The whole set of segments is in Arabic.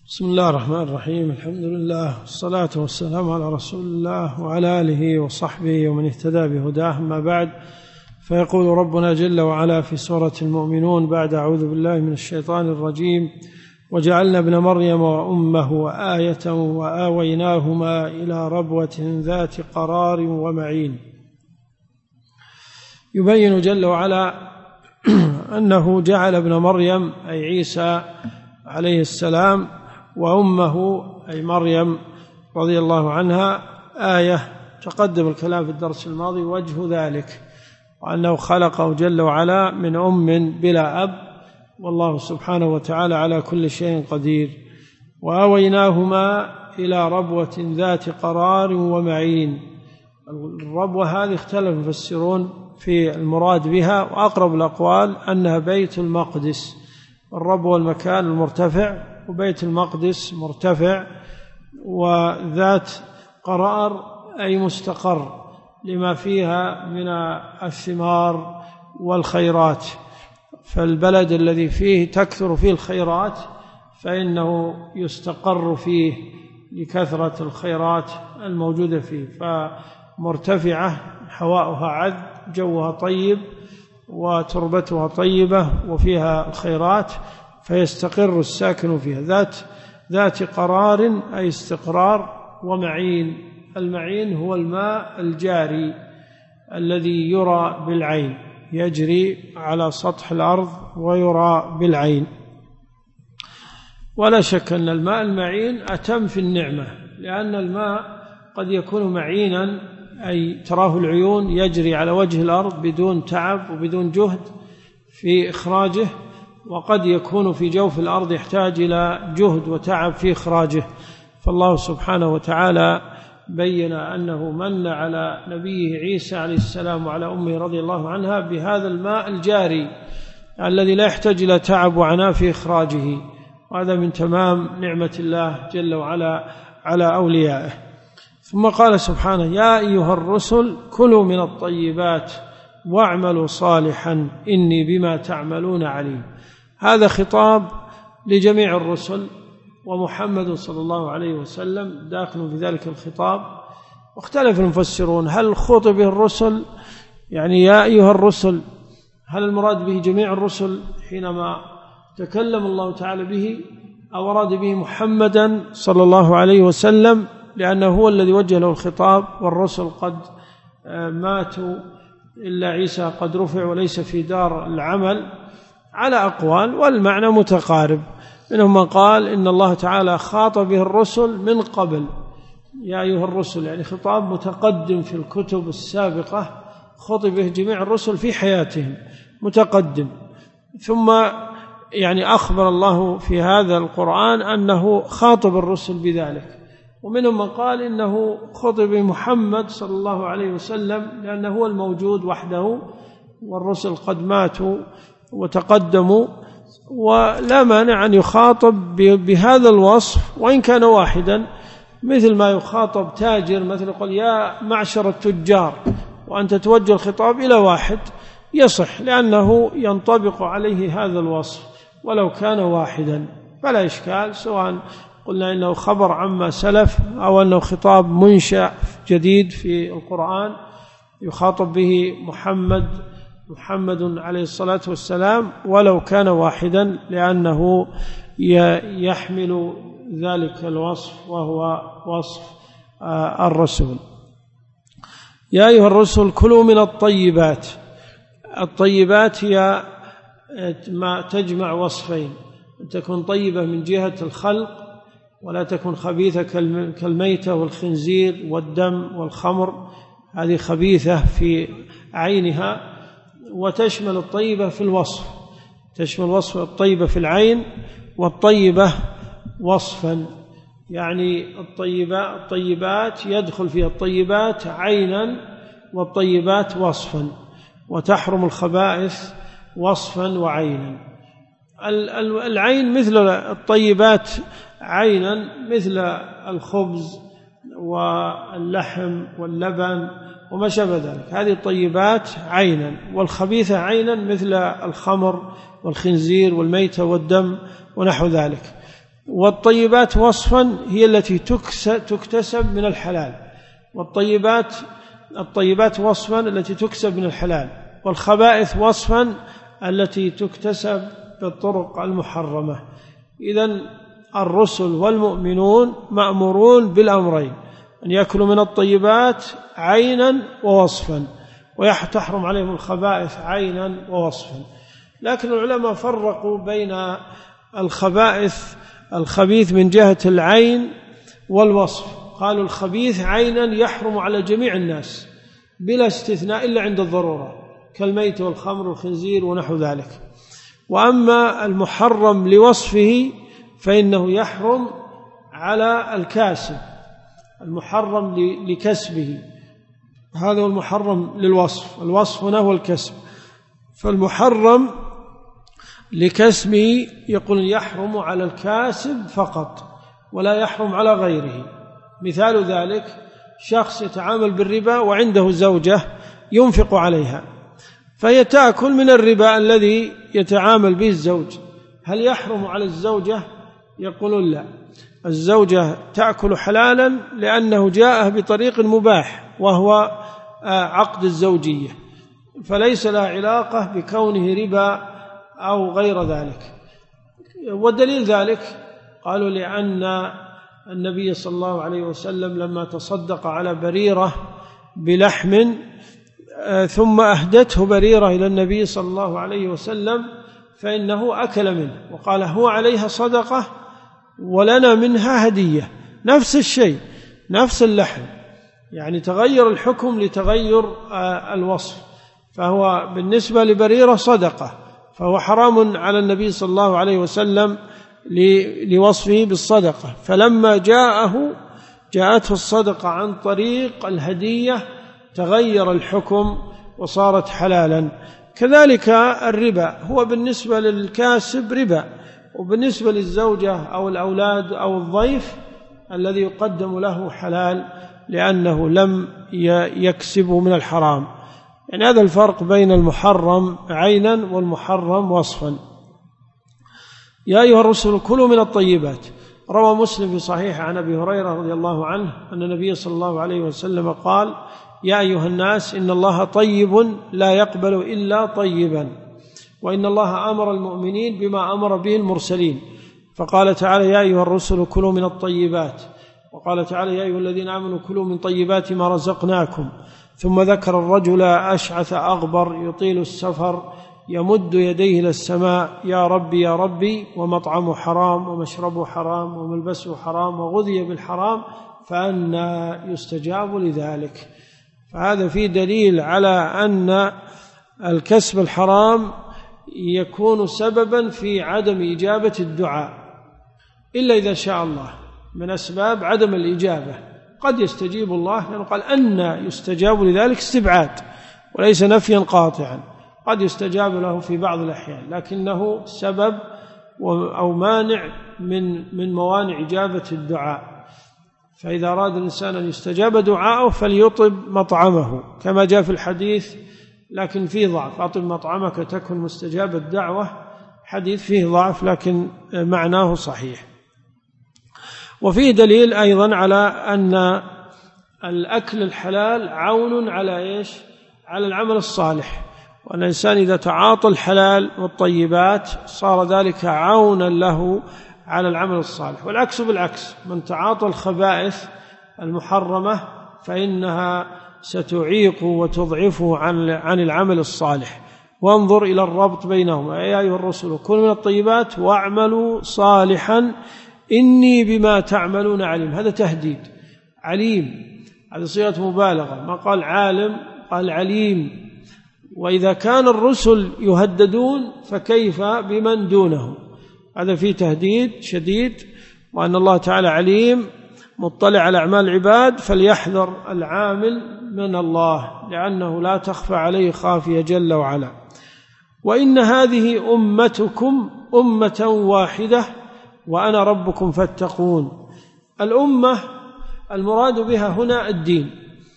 بسم الله الرحمن الرحيم. الحمد لله والصلاة والسلام على رسول الله وعلى آله وصحبه ومن اهتدى بهداه، أما بعد، فيقول ربنا جل وعلا في سورة المؤمنون بعد أعوذ بالله من الشيطان الرجيم: وجعلنا ابن مريم وأمه آية وآويناهما إلى ربوة ذات قرار ومعين. يبين جل وعلا أنه جعل ابن مريم أي عيسى عليه السلام وأمه أي مريم رضي الله عنها آية. تقدم الكلام في الدرس الماضي وجه ذلك، وأنه خلقه جل وعلا من أم بلا أب، والله سبحانه وتعالى على كل شيء قدير. وآويناهما إلى ربوة ذات قرار ومعين. الربوة هذه اختلف المفسرون في المراد بها، وأقرب الأقوال أنها بيت المقدس. الربوة المكان المرتفع، وبيت المقدس مرتفع، وذات قرار أي مستقر لما فيها من الثمار والخيرات. فالبلد الذي فيه تكثر فيه الخيرات فإنه يستقر فيه لكثرة الخيرات الموجودة فيه. فمرتفعة هواؤها عذب، جوها طيب، وتربتها طيبة، وفيها الخيرات، فيستقر الساكن فيها. ذات قرار أي استقرار، ومعين. المعين هو الماء الجاري الذي يرى بالعين، يجري على سطح الأرض ويرى بالعين. ولا شك أن الماء المعين أتم في النعمة، لأن الماء قد يكون معينا أي تراه العيون يجري على وجه الأرض بدون تعب وبدون جهد في إخراجه، وقد يكون في جوف الأرض يحتاج إلى جهد وتعب في إخراجه. فالله سبحانه وتعالى بين أنه من على نبيه عيسى عليه السلام وعلى أمه رضي الله عنها بهذا الماء الجاري الذي لا يحتاج إلى تعب وعناء في إخراجه، وهذا من تمام نعمة الله جل وعلا على أوليائه. ثم قال سبحانه: يا أيها الرسل كلوا من الطيبات واعملوا صالحا إني بما تعملون عليم. هذا خطاب لجميع الرسل، ومحمد صلى الله عليه وسلم داخل في ذلك الخطاب. واختلف المفسرون هل خطب به الرسل، يعني يا أيها الرسل، هل المراد به جميع الرسل حينما تكلم الله تعالى به، أو أراد به محمدا صلى الله عليه وسلم لأنه هو الذي وجه له الخطاب، والرسل قد ماتوا إلا عيسى قد رفع وليس في دار العمل؟ على أقوال، والمعنى متقارب. منهم من قال إن الله تعالى خاطب به الرسل من قبل، يا أيها الرسل، يعني خطاب متقدم في الكتب السابقة، خطب به جميع الرسل في حياتهم متقدم. ثم يعني أخبر الله في هذا القرآن أنه خاطب الرسل بذلك. ومنهم من قال إنه خطب محمد صلى الله عليه وسلم لأنه هو الموجود وحده، والرسل قد ماتوا وتقدموا، ولا مانع أن يخاطب بهذا الوصف وإن كان واحدا، مثل ما يخاطب تاجر، مثل يقول يا معشر التجار، وأنت توجه الخطاب إلى واحد يصح، لأنه ينطبق عليه هذا الوصف ولو كان واحدا، فلا إشكال، سواء قلنا إنه خبر عما سلف أو أنه خطاب منشأ جديد في القرآن يخاطب به محمد عليه الصلاة والسلام، ولو كان واحدا، لأنه يحمل ذلك الوصف وهو وصف الرسول. يا أيها الرسل كلوا من الطيبات. الطيبات هي ما تجمع وصفين: أن تكون طيبة من جهة الخلق، ولا تكون خبيثة كالميتة والخنزير والدم والخمر، هذه خبيثة في عينها. وتشمل الطيبة في الوصف، تشمل وصف الطيبة في العين، والطيبة وصفا، يعني الطيبات يدخل فيها الطيبات عينا والطيبات وصفا، وتحرم الخبائث وصفا وعينا. العين مثل الطيبات عينا، مثل الخبز واللحم واللبن وما شابه ذلك، هذه الطيبات عينا. والخبيثة عينا مثل الخمر والخنزير والميتة والدم ونحو ذلك. والطيبات وصفا هي التي تكتسب من الحلال، الطيبات وصفا التي تكسب من الحلال، والخبائث وصفا التي تكتسب بالطرق المحرمة. إذن الرسل والمؤمنون مأمورون بالأمرين، أن يأكلوا من الطيبات عينا ووصفا، وتحرم عليهم الخبائث عينا ووصفا. لكن العلماء فرقوا بين الخبيث من جهة العين والوصف، قالوا الخبيث عينا يحرم على جميع الناس بلا استثناء إلا عند الضرورة، كالميت والخمر والخنزير ونحو ذلك. وأما المحرم لوصفه فإنه يحرم على الكاسب، المحرم لكسبه، هذا هو المحرم للوصف، الوصف هنا هو الكسب. فالمحرم لكسبه يقول يحرم على الكاسب فقط ولا يحرم على غيره. مثال ذلك شخص يتعامل بالربا وعنده زوجة ينفق عليها، فهي تأكل من الربا الذي يتعامل به الزوج، هل يحرم على الزوجة؟ يقولون لا، الزوجة تأكل حلالا لأنه جاءه بطريق مباح وهو عقد الزوجية، فليس لها علاقة بكونه ربا أو غير ذلك. والدليل ذلك قالوا لأن النبي صلى الله عليه وسلم لما تصدق على بريرة بلحم ثم أهدته بريرة إلى النبي صلى الله عليه وسلم فإنه أكل منه وقال هو عليها صدقة ولنا منها هدية، نفس الشيء، نفس اللحم، يعني تغير الحكم لتغير الوصف، فهو بالنسبة لبريرة صدقة، فهو حرام على النبي صلى الله عليه وسلم لوصفه بالصدقة، فلما جاءته الصدقة عن طريق الهدية تغير الحكم وصارت حلالا. كذلك الربا هو بالنسبة للكاسب ربا، وبالنسبة للزوجة أو الأولاد أو الضيف الذي يقدم له حلال لأنه لم يكسبه من الحرام. يعني هذا الفرق بين المحرم عينا والمحرم وصفا. يا أيها الرسل كلوا من الطيبات. روى مسلم في صحيح عن أبي هريرة رضي الله عنه أن النبي صلى الله عليه وسلم قال يا أيها الناس إن الله طيب لا يقبل إلا طيبا، وإن الله أمر المؤمنين بما أمر به المرسلين، فقال تعالى يا أيها الرسل كلوا من الطيبات، وقال تعالى يا أيها الذين آمنوا كلوا من طيبات ما رزقناكم، ثم ذكر الرجل أشعث أغبر يطيل السفر يمد يديه إلى السماء يا ربي يا ربي، ومطعمه حرام ومشربه حرام وملبسه حرام وغذي بالحرام فأنى يستجاب لذلك. فهذا فيه دليل على أن الكسب الحرام يكون سببا في عدم إجابة الدعاء إلا إذا شاء الله، من أسباب عدم الإجابة قد يستجيب الله، لأنه قال أن يستجاب لذلك استبعاد وليس نفيا قاطعا، قد يستجاب له في بعض الأحيان لكنه سبب أو مانع من موانع إجابة الدعاء. فإذا أراد الإنسان أن يستجاب دعاءه فليطب مطعمه كما جاء في الحديث، لكن فيه ضعف، أطب مطعمك تكن مستجاب الدعوة، حديث فيه ضعف لكن معناه صحيح. وفيه دليل أيضا على أن الأكل الحلال عون على إيش؟ على العمل الصالح، وأن الإنسان إذا تعاطى الحلال والطيبات صار ذلك عونا له على العمل الصالح، والعكس بالعكس، من تعاطى الخبائث المحرمة فإنها ستعيق وتضعفه عن العمل الصالح. وانظر إلى الربط بينهما يا أيها الرسل كلوا من الطيبات واعملوا صالحا إني بما تعملون عليم، هذا تهديد، عليم هذه صيغة مبالغة، ما قال عالم قال عليم. وإذا كان الرسل يهددون فكيف بمن دونهم؟ هذا فيه تهديد شديد، وأن الله تعالى عليم مطلع على أعمال العباد، فليحذر العامل من الله لأنه لا تخفى عليه خافية جل وعلا. وإن هذه أمتكم أمة واحدة وأنا ربكم فاتقون. الأمة المراد بها هنا الدين،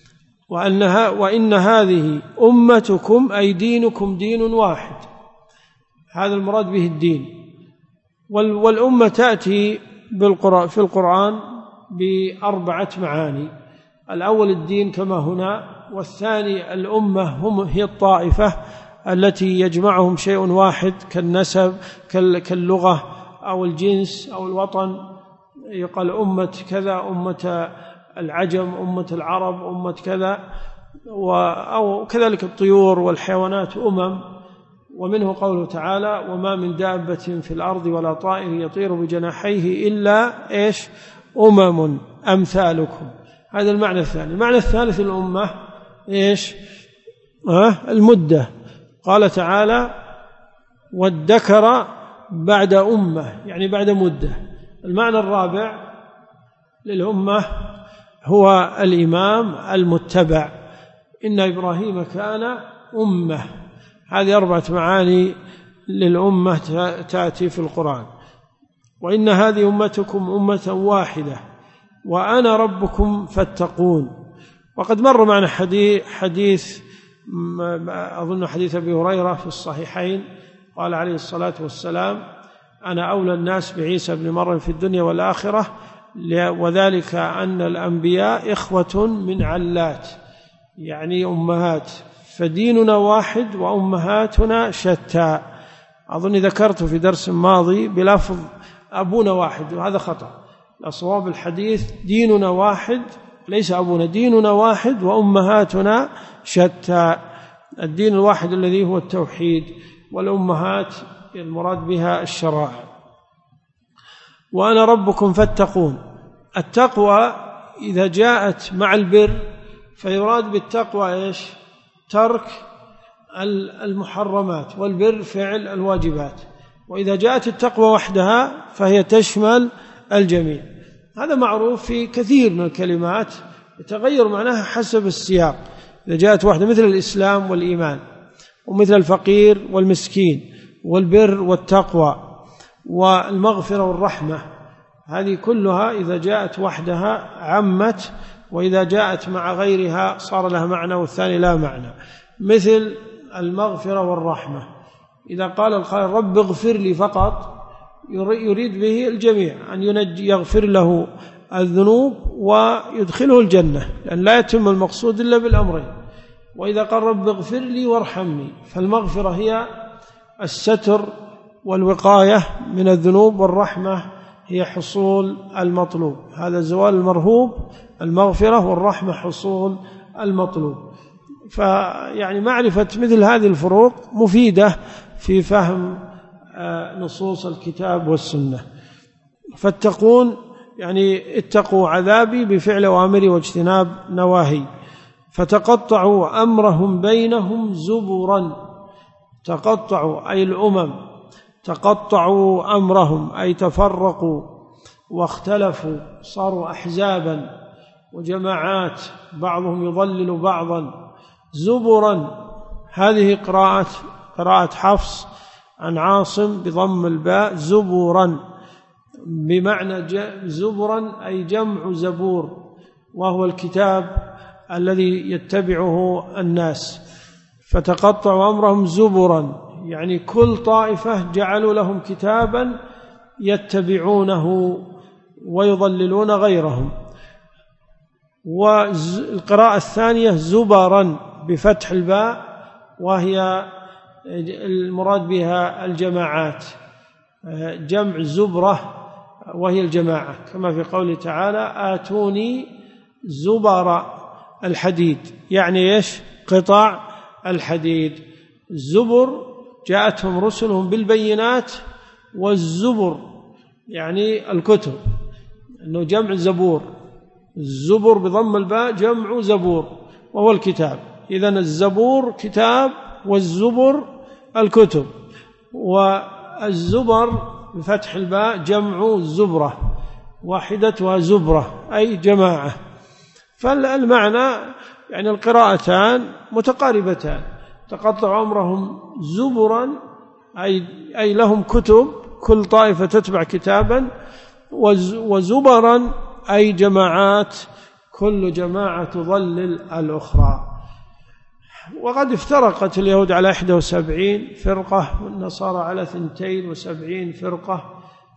وإن هذه أمتكم أي دينكم دين واحد، هذا المراد به الدين. والأمة تأتي في القرآن بأربعة معاني. الأول الدين كما هنا، والثاني الأمة هي الطائفة التي يجمعهم شيء واحد كالنسب كاللغة أو الجنس أو الوطن، يقال أمة كذا، أمة العجم، أمة العرب، أمة كذا، أو كذلك الطيور والحيوانات ومنه قوله تعالى: وما من دابة في الأرض ولا طائر يطير بجناحيه إلا أمم أمثالكم. هذا المعنى الثاني. المعنى الثالث الأمة المدة، قال تعالى: وادكر بعد أمة، يعني بعد مدة. المعنى الرابع للأمة هو الإمام المتبع، إن إبراهيم كان أمة. هذه أربعة معاني للأمة تأتي في القرآن. وإن هذه أمتكم أمة واحدة وأنا ربكم فاتقون. وقد مر معنا حديث أظن حديث أبي هريرة في الصحيحين، قال عليه الصلاة والسلام: أنا أولى الناس بعيسى بن مريم في الدنيا والآخرة، وذلك أن الأنبياء إخوة من علات، يعني أمهات، فديننا واحد وأمهاتنا شتى. أظن ذكرت في درس ماضي بلفظ أبونا واحد، وهذا خطأ. الصواب الحديث ديننا واحد، ليس أبونا، ديننا واحد وأمهاتنا شتى. الدين الواحد الذي هو التوحيد، والأمهات المراد بها الشرائع. وأنا ربكم فاتقون. التقوى إذا جاءت مع البر فيراد بالتقوى ترك المحرمات، والبر فعل الواجبات. وإذا جاءت التقوى وحدها فهي تشمل الجميع. هذا معروف في كثير من الكلمات، يتغير معناها حسب السياق. إذا جاءت واحدة مثل الإسلام والإيمان، ومثل الفقير والمسكين، والبر والتقوى، والمغفرة والرحمة، هذه كلها إذا جاءت وحدها عمت، وإذا جاءت مع غيرها صار لها معنى والثاني لا معنى. مثل المغفرة والرحمة، إذا قال القائل رب اغفر لي فقط، يريد به الجميع، أن يغفر له الذنوب ويدخله الجنة، لأن لا يتم المقصود إلا بالأمرين. وإذا قال رب اغفر لي وارحمني، فالمغفرة هي الستر والوقاية من الذنوب، والرحمة هي حصول المطلوب. هذا زوال المرهوب المغفرة، والرحمة حصول المطلوب. فيعني معرفة مثل هذه الفروق مفيدة في فهم نصوص الكتاب والسنة. فاتقون يعني اتقوا عذابي بفعل أوامري واجتناب نواهي. فتقطعوا أمرهم بينهم زبرا. تقطعوا أي الأمم، تقطعوا أمرهم أي تفرقوا واختلفوا، صاروا أحزابا وجماعات، بعضهم يضلل بعضا. زبرا، هذه قراءة حفص عن عاصم بضم الباء، زبرا، بمعنى زبرا أي جمع زبور، وهو الكتاب الذي يتبعه الناس. فتقطعوا أمرهم زبرا، يعني كل طائفة جعلوا لهم كتابا يتبعونه ويضللون غيرهم. والقراءة الثانية زبرا بفتح الباء، وهي المراد بها الجماعات، جمع زبرة وهي الجماعة، كما في قوله تعالى آتوني زبر الحديد، يعني قطع الحديد. الزبر جاءتهم رسلهم بالبينات، والزبر يعني الكتب، أنه جمع زبور. الزبر بضم الباء جمع زبور وهو الكتاب. إذن الزبور كتاب، والزبر الكتب. والزبر بفتح الباء جمع زبرة، واحدتها زبرة أي جماعة. فالمعنى يعني القراءتان متقاربتان. تقطع أمرهم زبرا أي لهم كتب، كل طائفة تتبع كتابا، وزبرا أي جماعات، كل جماعة تضلل الأخرى. وقد افترقت اليهود على 71 فرقة، والنصارى على 72 فرقة،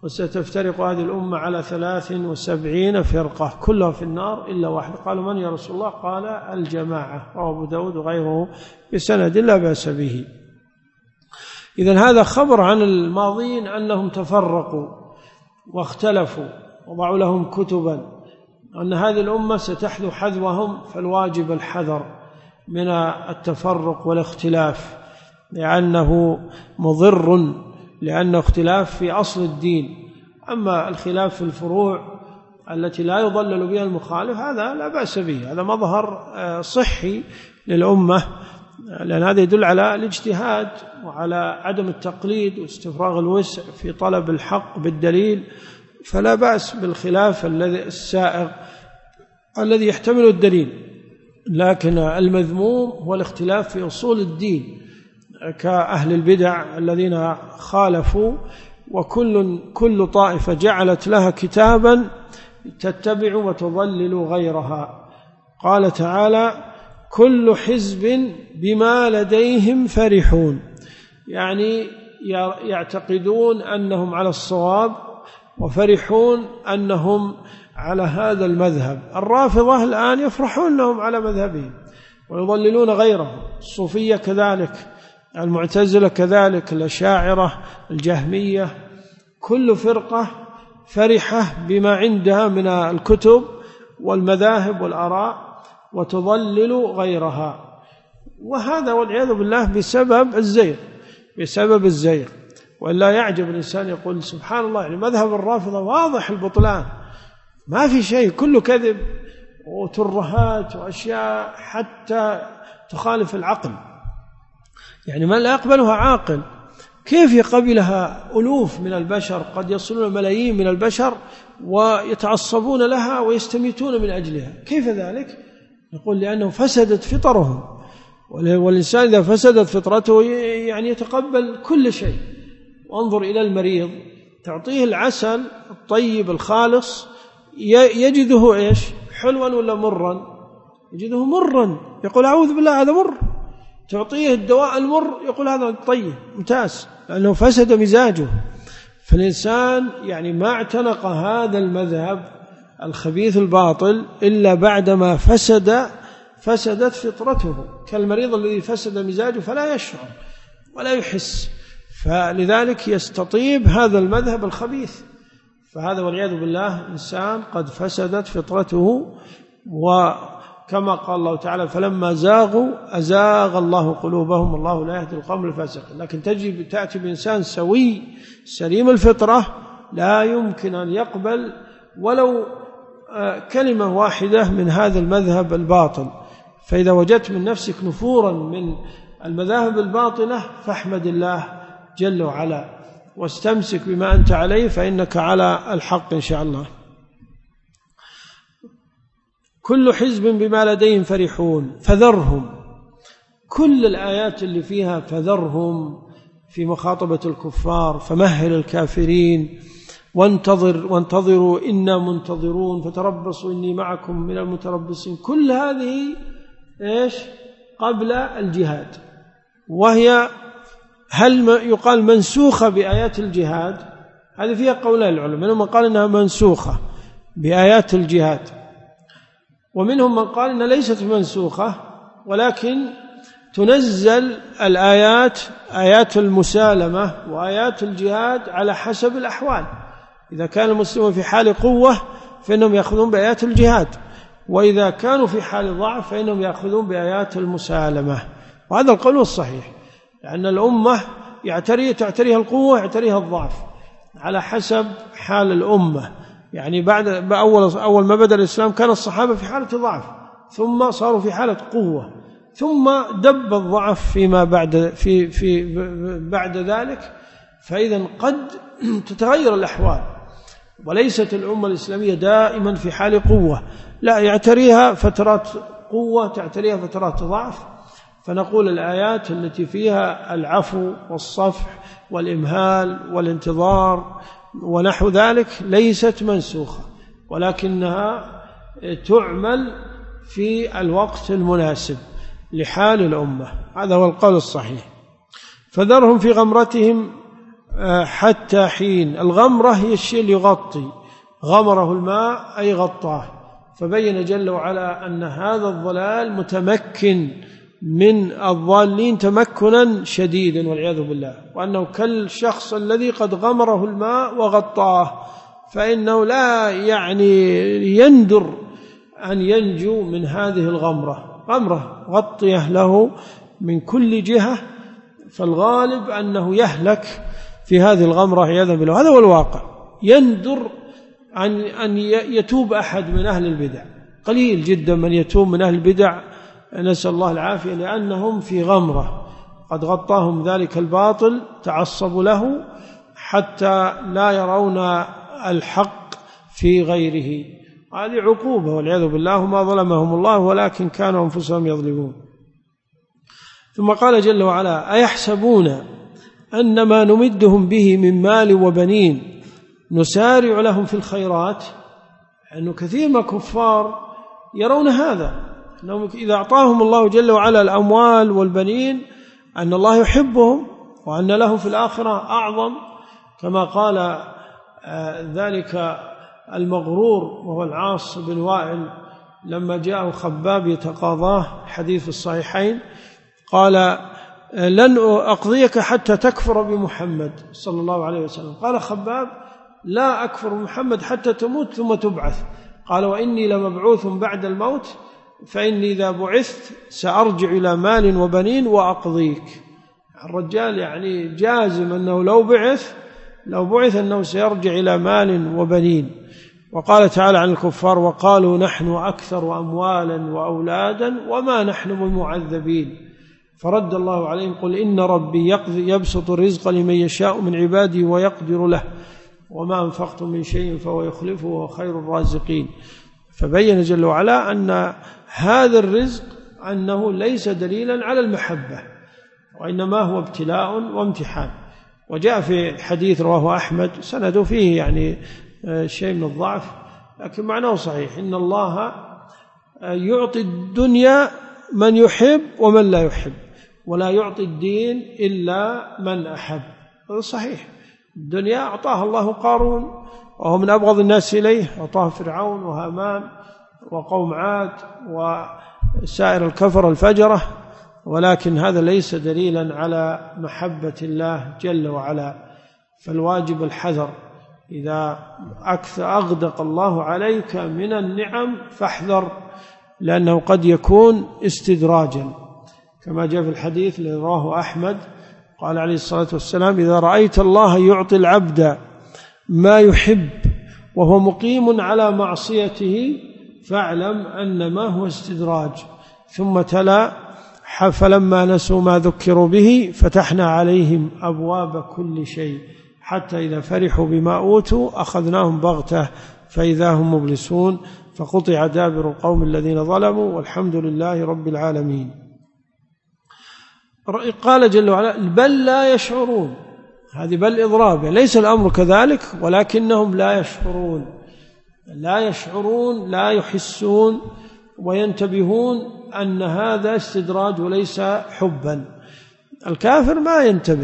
وستفترق هذه الأمة على 73 فرقة كلها في النار إلا واحد. قالوا من يا رسول الله؟ قال الجماعة. رواه أبو داود وغيره بسند لا بأس به. إذن هذا خبر عن الماضين أنهم تفرقوا واختلفوا وضعوا لهم كتبا، أن هذه الأمة ستحذو حذوهم، فالواجب الحذر من التفرق والاختلاف لأنه مضر، لأنه اختلاف في أصل الدين. أما الخلاف في الفروع التي لا يضلل بها المخالف هذا لا بأس به، هذا مظهر صحي للأمة، لأن هذا يدل على الاجتهاد وعلى عدم التقليد واستفراغ الوسع في طلب الحق بالدليل، فلا بأس بالخلاف السائغ الذي يحتمل الدليل. لكن المذموم هو الاختلاف في أصول الدين كأهل البدع الذين خالفوا، وكل طائفة جعلت لها كتابا تتبع وتضلل غيرها. قال تعالى: كل حزب بما لديهم فرحون، يعني يعتقدون أنهم على الصواب وفرحون أنهم على هذا المذهب. الرافضة الآن يفرحون أنهم على مذهبهم ويضللون غيرهم، الصوفية كذلك، المعتزلة كذلك، الأشاعرة، الجهمية، كل فرقة فرحة بما عندها من الكتب والمذاهب والآراء وتضلل غيرها، وهذا والعياذ بالله بسبب الزيغ. ولا يعجب الإنسان يقول سبحان الله، يعني مذهب الرافضة واضح البطلان، ما في شيء، كله كذب وترهات وأشياء حتى تخالف العقل، يعني ما لا يقبلها عاقل. كيف يقبلها ألوف من البشر، قد يصلون ملايين من البشر ويتعصبون لها ويستميتون من أجلها؟ كيف ذلك؟ نقول لأنه فسدت فطرهم، والإنسان إذا فسدت فطرته يعني يتقبل كل شيء. وانظر إلى المريض، تعطيه العسل الطيب الخالص يجده إيش؟ حلوا ولا مرا؟ يجده مرا، يقول أعوذ بالله هذا مر. تعطيه الدواء المر يقول هذا طيب ممتاز، لأنه فسد مزاجه. فالإنسان يعني ما اعتنق هذا المذهب الخبيث الباطل إلا بعدما فسدت فطرته، كالمريض الذي فسد مزاجه فلا يشعر ولا يحس، فلذلك يستطيب هذا المذهب الخبيث. فهذا والعياذ بالله إنسان قد فسدت فطرته، وكما قال الله تعالى: فلما زاغوا أزاغ الله قلوبهم والله لا يهدي القوم الفاسقين. لكن تأتي بإنسان سوي سليم الفطرة لا يمكن أن يقبل ولو كلمة واحدة من هذا المذهب الباطل. فإذا وجدت من نفسك نفورا من المذاهب الباطلة فاحمد الله جل وعلا واستمسك بما أنت عليه، فإنك على الحق إن شاء الله. كل حزب بما لديهم فرحون فذرهم، كل الآيات اللي فيها فذرهم في مخاطبة الكفار، فمهل الكافرين وانتظروا إنا منتظرون، فتربصوا إني معكم من المتربصين، كل هذه إيش؟ قبل الجهاد، وهي هل يقال منسوخة بآيات الجهاد؟ هذه فيها قولان العلماء، منهم من قال إنها منسوخة بآيات الجهاد، ومنهم من قال إنها ليست منسوخة ولكن تنزل الآيات، آيات المسالمة وآيات الجهاد على حسب الأحوال. إذا كان المسلمون في حال قوة فإنهم يأخذون بآيات الجهاد، وإذا كانوا في حال ضعف فإنهم يأخذون بآيات المسالمة. وهذا القول الصحيح، لأن الأمة تعتريها القوة يعتريها الضعف على حسب حال الأمة. يعني أول ما بدأ الإسلام كان الصحابة في حالة ضعف، ثم صاروا في حالة قوة، ثم دب الضعف فيما بعد ذلك. فإذا قد تتغير الأحوال، وليست الأمة الإسلامية دائما في حال قوة، لا، يعتريها فترات قوة، تعتريها فترات ضعف. فنقول الآيات التي فيها العفو والصفح والإمهال والانتظار ونحو ذلك ليست منسوخة، ولكنها تعمل في الوقت المناسب لحال الأمة. هذا هو القول الصحيح. فذرهم في غمرتهم حتى حين. الغمرة هي الشيء اللي يغطي، غمره الماء أي غطاه. فبين جل وعلا أن هذا الضلال متمكن من الضالين تمكنا شديدا والعياذ بالله، وأنه كالشخص الذي قد غمره الماء وغطاه، فإنه لا يندر أن ينجو من هذه الغمرة. غمرة غطية له من كل جهة، فالغالب أنه يهلك في هذه الغمرة عياذا بالله. هذا هو الواقع. يندر أن يتوب أحد من أهل البدع، قليل جدا من يتوب من أهل البدع، نسأل الله العافية، لأنهم في غمرة قد غطاهم ذلك الباطل، تعصبوا له حتى لا يرون الحق في غيره. هذه عقوبة والعياذ بالله، ما ظلمهم الله ولكن كانوا أنفسهم يظلمون. ثم قال جل وعلا: أيحسبون أن ما نمدهم به من مال وبنين نسارع لهم في الخيرات؟ أنه كثير من الكفار يرون هذا، أنهم إذا أعطاهم الله جل وعلا الأموال والبنين أن الله يحبهم وأن لهم في الآخرة أعظم، كما قال ذلك المغرور وهو العاص بن وائل لما جاءه خباب يتقاضاه، حديث الصحيحين، قال: لن أقضيك حتى تكفر بمحمد صلى الله عليه وسلم. قال خباب: لا أكفر بمحمد حتى تموت ثم تبعث. قال: وإني لمبعوث بعد الموت، فإني إذا بعثت سأرجع إلى مال وبنين وأقضيك. الرجال جازم أنه لو بعث أنه سيرجع إلى مال وبنين. وقال تعالى عن الكفار: وقالوا نحن أكثر أموالا وأولادا وما نحن بمعذبين. فرد الله عليهم: قل إن ربي يبسط الرزق لمن يشاء من عباده ويقدر له وما أنفقتم من شيء فهو يخلفه وهو خير الرازقين. فبين جل وعلا أن هذا الرزق أنه ليس دليلا على المحبة، وإنما هو ابتلاء وامتحان. وجاء في حديث رواه أحمد سنده فيه شيء من الضعف لكن معناه صحيح: إن الله يعطي الدنيا من يحب ومن لا يحب، ولا يعطي الدين إلا من أحب. هذا صحيح. الدنيا أعطاها الله قارون وهو من أبغض الناس إليه، أعطاه فرعون وهامان وقوم عاد وسائر الكفر الفجرة، ولكن هذا ليس دليلا على محبة الله جل وعلا. فالواجب الحذر، إذا أغدق الله عليك من النعم فاحذر، لأنه قد يكون استدراجا، كما جاء في الحديث الذي رواه أحمد قال عليه الصلاة والسلام: إذا رأيت الله يعطي العبد ما يحب وهو مقيم على معصيته فاعلم أن ما هو استدراج. ثم تلا: فلما نسوا ما ذكروا به فتحنا عليهم أبواب كل شيء حتى إذا فرحوا بما أوتوا أخذناهم بغتة فإذا هم مبلسون فقطع دابر القوم الذين ظلموا والحمد لله رب العالمين. قال جل وعلا: بل لا يشعرون. هذه بل إضراب، ليس الأمر كذلك ولكنهم لا يشعرون لا يحسون وينتبهون أن هذا استدراج وليس حبا. الكافر ما ينتبه،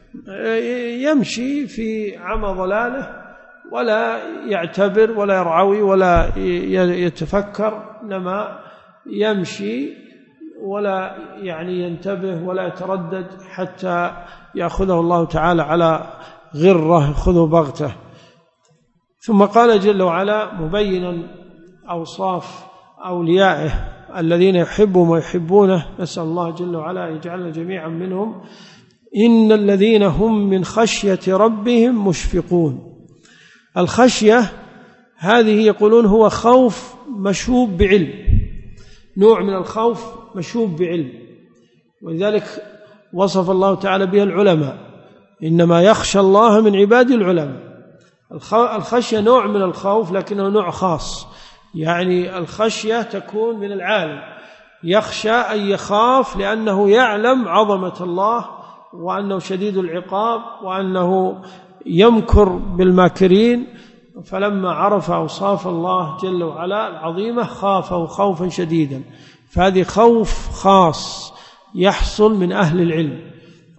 يمشي في عمى ضلاله ولا يعتبر ولا يرعوي ولا يتفكر، إنما يمشي ولا ينتبه ولا يتردد حتى يأخذه الله تعالى على غرة، يأخذه بغته. ثم قال جل وعلا مبينا أوصاف أوليائه الذين يحبهم ويحبونه، نسأل الله جل وعلا يجعلنا جميعا منهم: إن الذين هم من خشية ربهم مشفقون. الخشية هذه يقولون هو خوف مشوب بعلم، نوع من الخوف مشوب بعلم، ولذلك وصف الله تعالى بها العلماء: إنما يخشى الله من عباد العلماء. الخشية نوع من الخوف لكنه نوع خاص، الخشية تكون من العالم، يخشى أن يخاف لأنه يعلم عظمة الله وأنه شديد العقاب وأنه يمكر بالماكرين، فلما عرف أوصاف الله جل وعلا العظيمة خافه خوفا شديدا. فهذه خوف خاص يحصل من أهل العلم،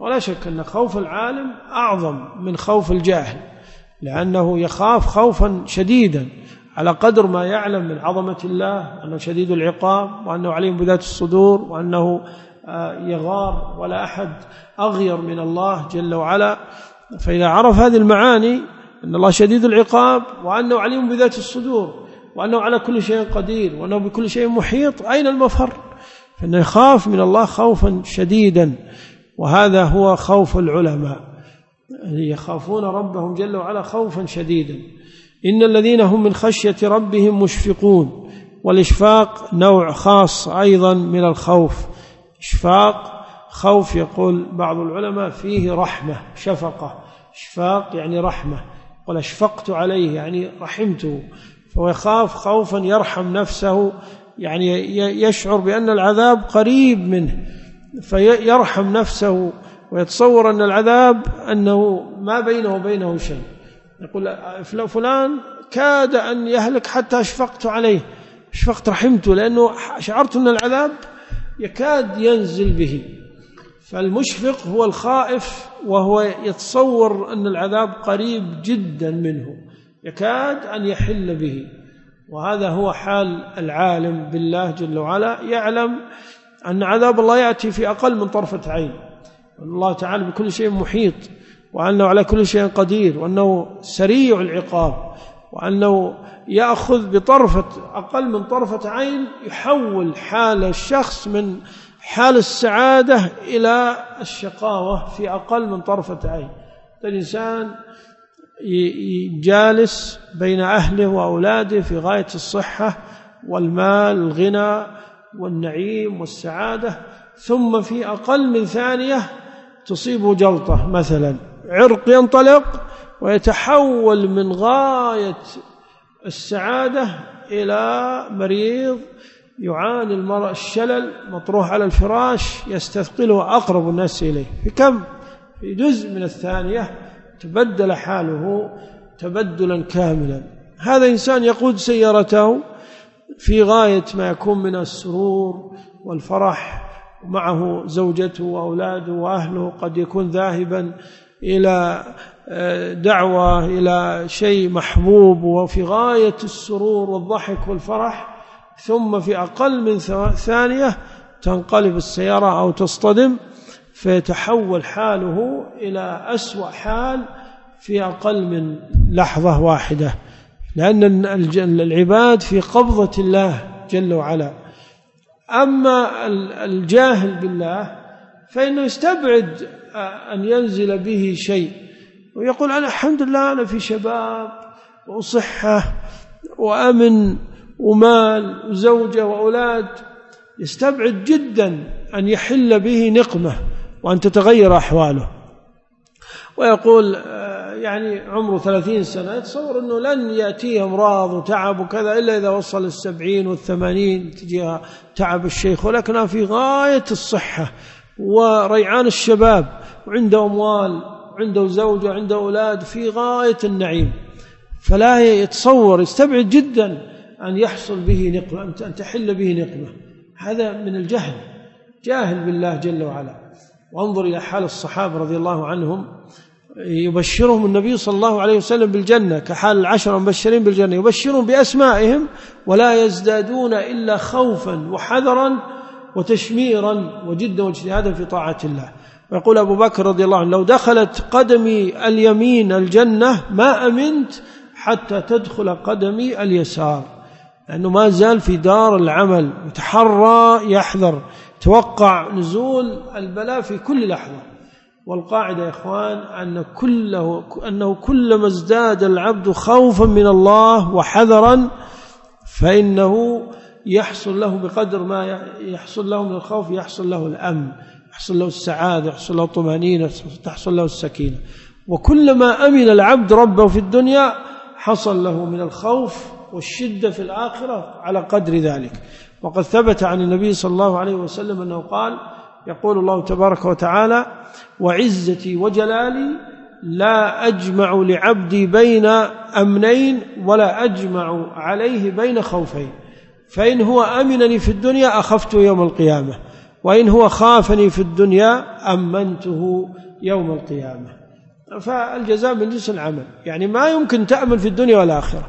ولا شك أن خوف العالم أعظم من خوف الجاهل، لأنه يخاف خوفا شديدا على قدر ما يعلم من عظمة الله، أنه شديد العقاب، وأنه عليم بذات الصدور، وأنه يغار ولا أحد أغير من الله جل وعلا. فإذا عرف هذه المعاني، أن الله شديد العقاب، وأنه عليم بذات الصدور، وأنه على كل شيء قدير، وأنه بكل شيء محيط، أين المفر؟ فإنه يخاف من الله خوفا شديدا، وهذا هو خوف العلماء، يخافون ربهم جل وعلا خوفا شديدا. إن الذين هم من خشية ربهم مشفقون. والإشفاق نوع خاص أيضا من الخوف، إشفاق خوف، يقول بعض العلماء فيه رحمة، شفقة، إشفاق يعني رحمة، قل أشفقت عليه يعني رحمته، فهو يخاف خوفا يرحم نفسه، يعني يشعر بأن العذاب قريب منه فيرحم نفسه، ويتصور أن العذاب أنه ما بينه وبينه شيء. يقول فلان كاد أن يهلك حتى أشفقت عليه، أشفقت رحمته، لأنه شعرت أن العذاب يكاد ينزل به. فالمشفق هو الخائف، وهو يتصور أن العذاب قريب جدا منه، يكاد أن يحل به. وهذا هو حال العالم بالله جل وعلا، يعلم أن عذاب الله يأتي في أقل من طرفة عين، وأن الله تعالى بكل شيء محيط، وأنه على كل شيء قدير، وأنه سريع العقاب، وأنه يأخذ بطرفة أقل من طرفة عين، يحول حال الشخص من حال السعادة إلى الشقاوة في أقل من طرفة عين. الإنسان جالس بين أهله وأولاده في غاية الصحة والمال، الغنى والنعيم والسعادة، ثم في أقل من ثانية تصيبه جلطة مثلا، عرق ينطلق ويتحول من غاية السعادة إلى مريض يعاني المرء الشلل، مطروح على الفراش، يستثقله أقرب الناس إليه. في جزء من الثانية تبدل حاله تبدلا كاملا. هذا إنسان يقود سيارته في غاية ما يكون من السرور والفرح، ومعه زوجته وأولاده وأهله، قد يكون ذاهبا إلى دعوة إلى شيء محبوب، وفي غاية السرور والضحك والفرح، ثم في أقل من ثانية تنقلب السيارة أو تصطدم، فيتحول حاله إلى أسوأ حال في أقل من لحظة واحدة، لأن العباد في قبضة الله جل وعلا. أما الجاهل بالله فإنه يستبعد أن ينزل به شيء، ويقول أنا الحمد لله أنا في شباب وصحة وأمن ومال وزوجة وأولاد. يستبعد جدا أن يحل به نقمة وأن تتغير أحواله، ويقول يعني عمره 30 سنة يتصور أنه لن يأتيه أمراض وتعب وكذا إلا إذا وصل 70 و80 تجيها تعب الشيخ، ولكنها في غاية الصحة وريعان الشباب، وعنده أموال وعنده زوجة وعنده أولاد، في غاية النعيم. فلا يتصور، يستبعد جدا أن يحصل به نقمة، أن تحل به نقمة. هذا من الجهل، جاهل بالله جل وعلا. وانظر إلى حال الصحابة رضي الله عنهم، يبشرهم النبي صلى الله عليه وسلم بالجنة كحال العشر المبشرين بالجنة، يبشرهم بأسمائهم ولا يزدادون إلا خوفا وحذرا وتشميرا وجدا واجتهادا في طاعة الله. ويقول أبو بكر رضي الله عنه لو دخلت قدمي اليمين الجنة ما أمنت حتى تدخل قدمي اليسار، لأنه ما زال في دار العمل، يتحرى يحذر، توقع نزول البلاء في كل لحظة. والقاعدة يا إخوان أنه كلما ازداد العبد خوفا من الله وحذرا فإنه يحصل له بقدر ما يحصل له من الخوف، يحصل له الأمن، يحصل له السعادة، يحصل له الطمأنينة، تحصل له السكينة. وكلما أمن العبد ربه في الدنيا حصل له من الخوف والشدة في الآخرة على قدر ذلك. وقد ثبت عن النبي صلى الله عليه وسلم أنه قال: يقول الله تبارك وتعالى: وعزتي وجلالي لا أجمع لعبدي بين أمنين ولا أجمع عليه بين خوفين، فإن هو أمنني في الدنيا أخفته يوم القيامة، وإن هو خافني في الدنيا أمنته يوم القيامة. فالجزاء من جنس العمل، يعني ما يمكن تأمن في الدنيا والآخرة،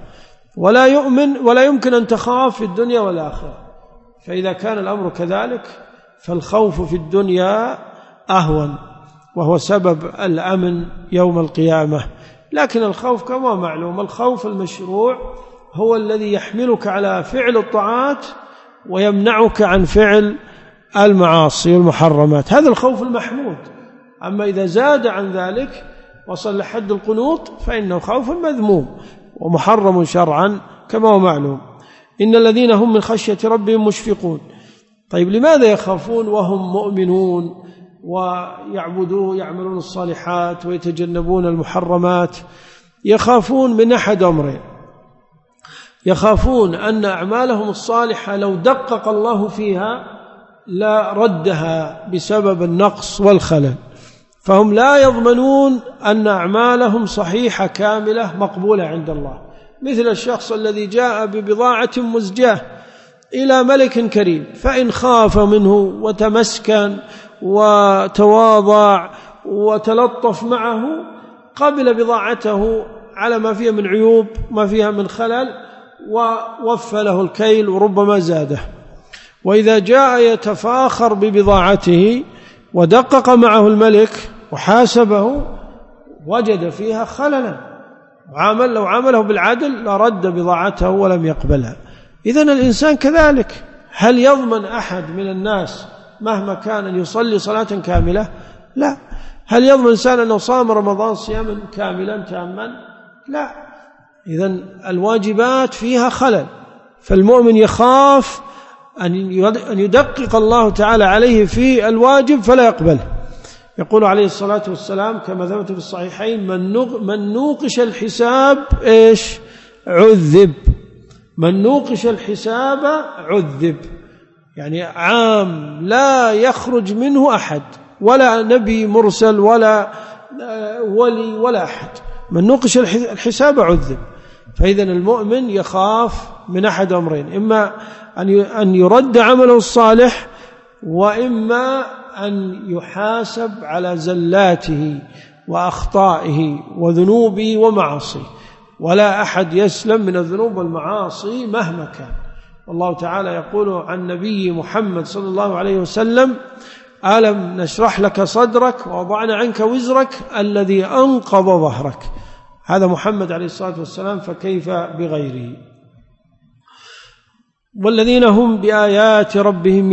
ولا يمكن أن تخاف في الدنيا والآخرة. فإذا كان الأمر كذلك فالخوف في الدنيا أهون، وهو سبب الأمن يوم القيامة. لكن الخوف كما معلوم، الخوف المشروع هو الذي يحملك على فعل الطاعات ويمنعك عن فعل المعاصي والمحرمات، هذا الخوف المحمود. أما إذا زاد عن ذلك وصل لحد القنوط فإنه خوف مذموم ومحرم شرعا كما هو معلوم. إن الذين هم من خشية ربهم مشفقون. طيب لماذا يخافون وهم مؤمنون ويعملون الصالحات ويتجنبون المحرمات؟ يخافون من أحد أمرين: يخافون أن أعمالهم الصالحة لو دقق الله فيها لا ردها بسبب النقص والخلل، فهم لا يضمنون أن أعمالهم صحيحة كاملة مقبولة عند الله. مثل الشخص الذي جاء ببضاعة مزجاة إلى ملك كريم، فإن خاف منه وتمسكن وتواضع وتلطف معه قبل بضاعته على ما فيها من عيوب ما فيها من خلل ووفى له الكيل وربما زاده. وإذا جاء يتفاخر ببضاعته ودقق معه الملك وحاسبه وجد فيها خللا، لو عامله بالعدل لرد بضاعته ولم يقبلها. إذن الإنسان كذلك، هل يضمن أحد من الناس مهما كان أن يصلي صلاة كاملة؟ لا. هل يضمن إنسان أنه صام رمضان صياما كاملا تاما؟ لا. إذن الواجبات فيها خلل، فالمؤمن يخاف أن يدقق الله تعالى عليه في الواجب فلا يقبله. يقول عليه الصلاة والسلام كما ثبت في الصحيحين: من نوقش الحساب عذب. من نوقش الحساب عذب، يعني عام لا يخرج منه أحد، ولا نبي مرسل ولا ولي ولا أحد. من نوقش الحساب عذب. فإذا المؤمن يخاف من أحد أمرين: إما أن يرد عمله الصالح، وإما أن يحاسب على زلاته وأخطائه وذنوبه ومعاصيه. ولا أحد يسلم من الذنوب والمعاصي مهما كان. والله تعالى يقول عن نبي محمد صلى الله عليه وسلم: ألم نشرح لك صدرك ووضعنا عنك وزرك الذي أنقض ظهرك. هذا محمد عليه الصلاة والسلام، فكيف بغيره؟ والذين هم بآيات ربهم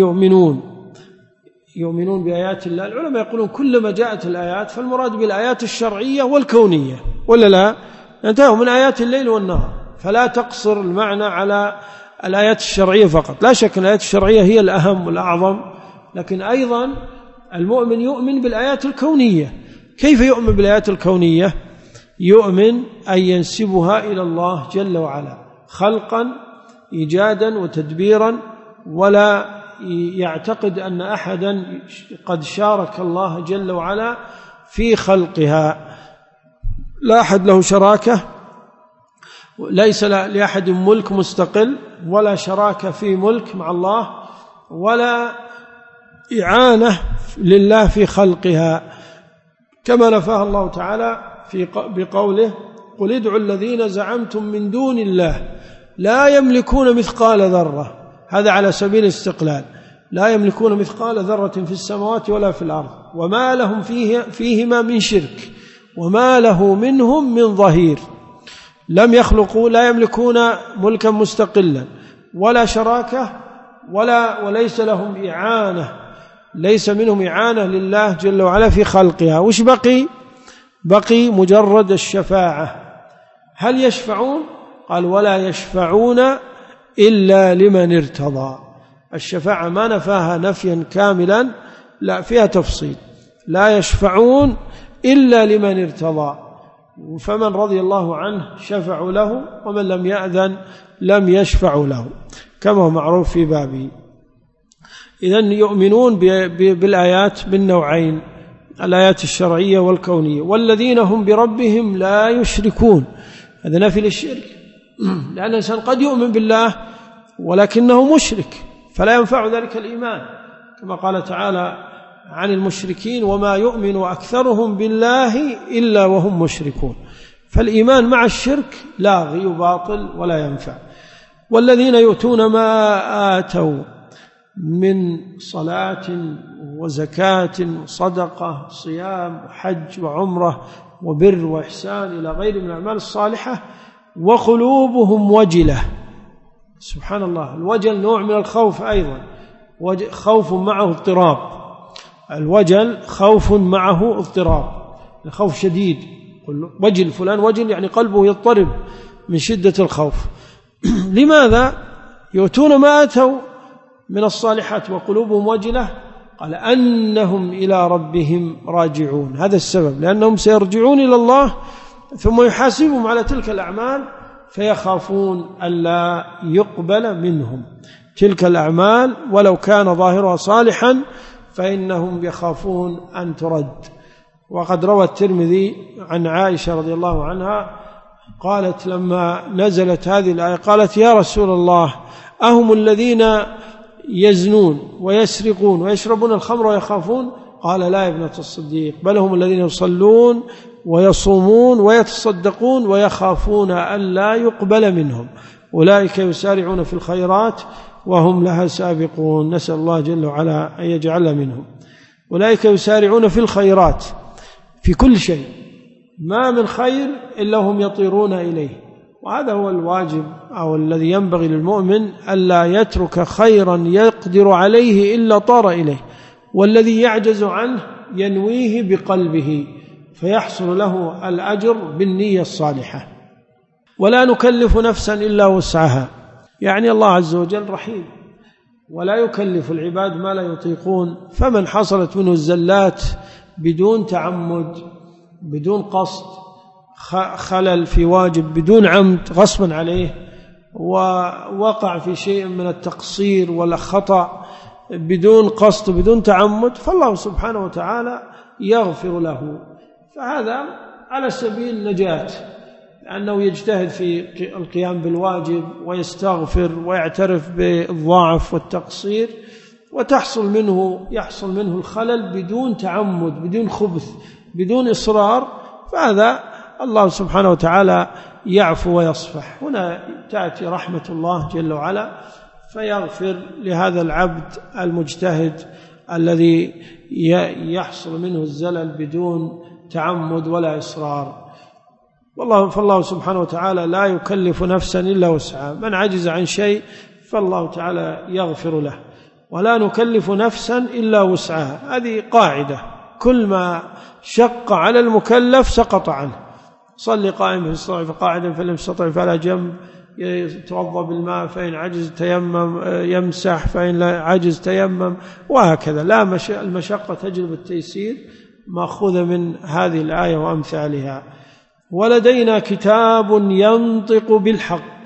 يؤمنون بآيات الله. العلماء يقولون كلما جاءت الآيات فالمراد بالآيات الشرعية والكونية، ولا لا؟ انتهوا من آيات الليل والنهار، فلا تقصر المعنى على الآيات الشرعية فقط. لا شك أن الآيات الشرعية هي الأهم والأعظم، لكن أيضا المؤمن يؤمن بالآيات الكونية. كيف يؤمن بالآيات الكونية؟ يؤمن أن ينسبها إلى الله جل وعلا خلقا إيجادا وتدبيرا، ولا يعتقد أن أحدا قد شارك الله جل وعلا في خلقها. لا أحد له شراكة، ليس لأحد ملك مستقل، ولا شراكة في ملك مع الله، ولا إعانة لله في خلقها، كما نفاه الله تعالى بقوله: قل ادعوا الذين زعمتم من دون الله لا يملكون مثقال ذرة. هذا على سبيل الاستقلال، لا يملكون مثقال ذرة في السماوات ولا في الأرض، وما لهم فيهما من شرك، وما له منهم من ظهير. لم يخلقوا، لا يملكون ملكا مستقلا ولا شراكة وليس لهم إعانة، ليس منهم إعانة لله جل وعلا في خلقها. وش بقي مجرد الشفاعة. هل يشفعون؟ قال: ولا يشفعون إلا لمن ارتضى. الشفاعة ما نفاها نفيا كاملا، لا، فيها تفصيل. لا يشفعون إلا لمن ارتضى، فمن رضي الله عنه شفعوا له، ومن لم يأذن لم يشفعوا له، كما هو معروف في بابه. إذن يؤمنون بالآيات بالنوعين: الآيات الشرعية والكونية. والذين هم بربهم لا يشركون، هذا نفي للشرك، لأن الإنسان قد يؤمن بالله ولكنه مشرك، فلا ينفع ذلك الإيمان، كما قال تعالى عن المشركين: وما يؤمن أكثرهم بالله إلا وهم مشركون. فالإيمان مع الشرك لاغي وباطل ولا ينفع. والذين يؤتون ما آتوا من صلاة وزكاة وصدقة صيام وحج وعمرة وبر وإحسان إلى غير من الأعمال الصالحة وقلوبهم وجلة. سبحان الله، الوجل نوع من الخوف أيضا، خوف معه اضطراب. الوجل خوف معه اضطراب، خوف شديد. وجل فلان وجل يعني قلبه يضطرب من شدة الخوف. لماذا يؤتون ما آتوا من الصالحات وقلوبهم وجلة؟ قال: أنهم إلى ربهم راجعون. هذا السبب، لأنهم سيرجعون إلى الله ثم يحاسبهم على تلك الأعمال، فيخافون ألا يقبل منهم تلك الأعمال ولو كان ظاهرها صالحا، فإنهم يخافون أن ترد. وقد روى الترمذي عن عائشة رضي الله عنها قالت لما نزلت هذه الآية قالت: يا رسول الله، أهم الذين يزنون ويسرقون ويشربون الخمر ويخافون؟ قال: لا يا ابنة الصديق، بل هم الذين يصلون ويصومون ويتصدقون ويخافون ألا يقبل منهم، أولئك يسارعون في الخيرات وهم لها سابقون. نسأل الله جل وعلا أن يجعل منهم. أولئك يسارعون في الخيرات في كل شيء، ما من خير إلا هم يطيرون إليه. وهذا هو الواجب أو الذي ينبغي للمؤمن، ألا يترك خيرا يقدر عليه إلا طار إليه، والذي يعجز عنه ينويه بقلبه فيحصل له الأجر بالنية الصالحة. ولا نكلف نفسا إلا وسعها، يعني الله عز وجل رحيم ولا يكلف العباد ما لا يطيقون. فمن حصلت منه الزلات بدون تعمد بدون قصد، خلل في واجب بدون عمد غصبا عليه، ووقع في شيء من التقصير ولا خطأ بدون قصد بدون تعمد، فالله سبحانه وتعالى يغفر له. فهذا على سبيل النجاة، لأنه يجتهد في القيام بالواجب ويستغفر ويعترف بالضعف والتقصير، وتحصل يحصل منه الخلل بدون تعمد بدون خبث بدون إصرار، فهذا الله سبحانه وتعالى يعفو ويصفح. هنا تأتي رحمة الله جل وعلا فيغفر لهذا العبد المجتهد الذي يحصل منه الزلل بدون تعمد ولا إصرار. فالله سبحانه وتعالى لا يكلف نفسا إلا وسعها، من عجز عن شيء فالله تعالى يغفر له. ولا نكلف نفسا إلا وسعها، هذه قاعدة، كل ما شق على المكلف سقط عنه. صلي قائم في الصلاة فقاعدا فلم يستطع فعلى جنب، يتوضأ بالماء فإن عجز تيمم، يمسح فإن لا عجز تيمم، وهكذا. لا المشقة تجلب التيسير، مأخوذة من هذه الآية وأمثالها. ولدينا كتاب ينطق بالحق.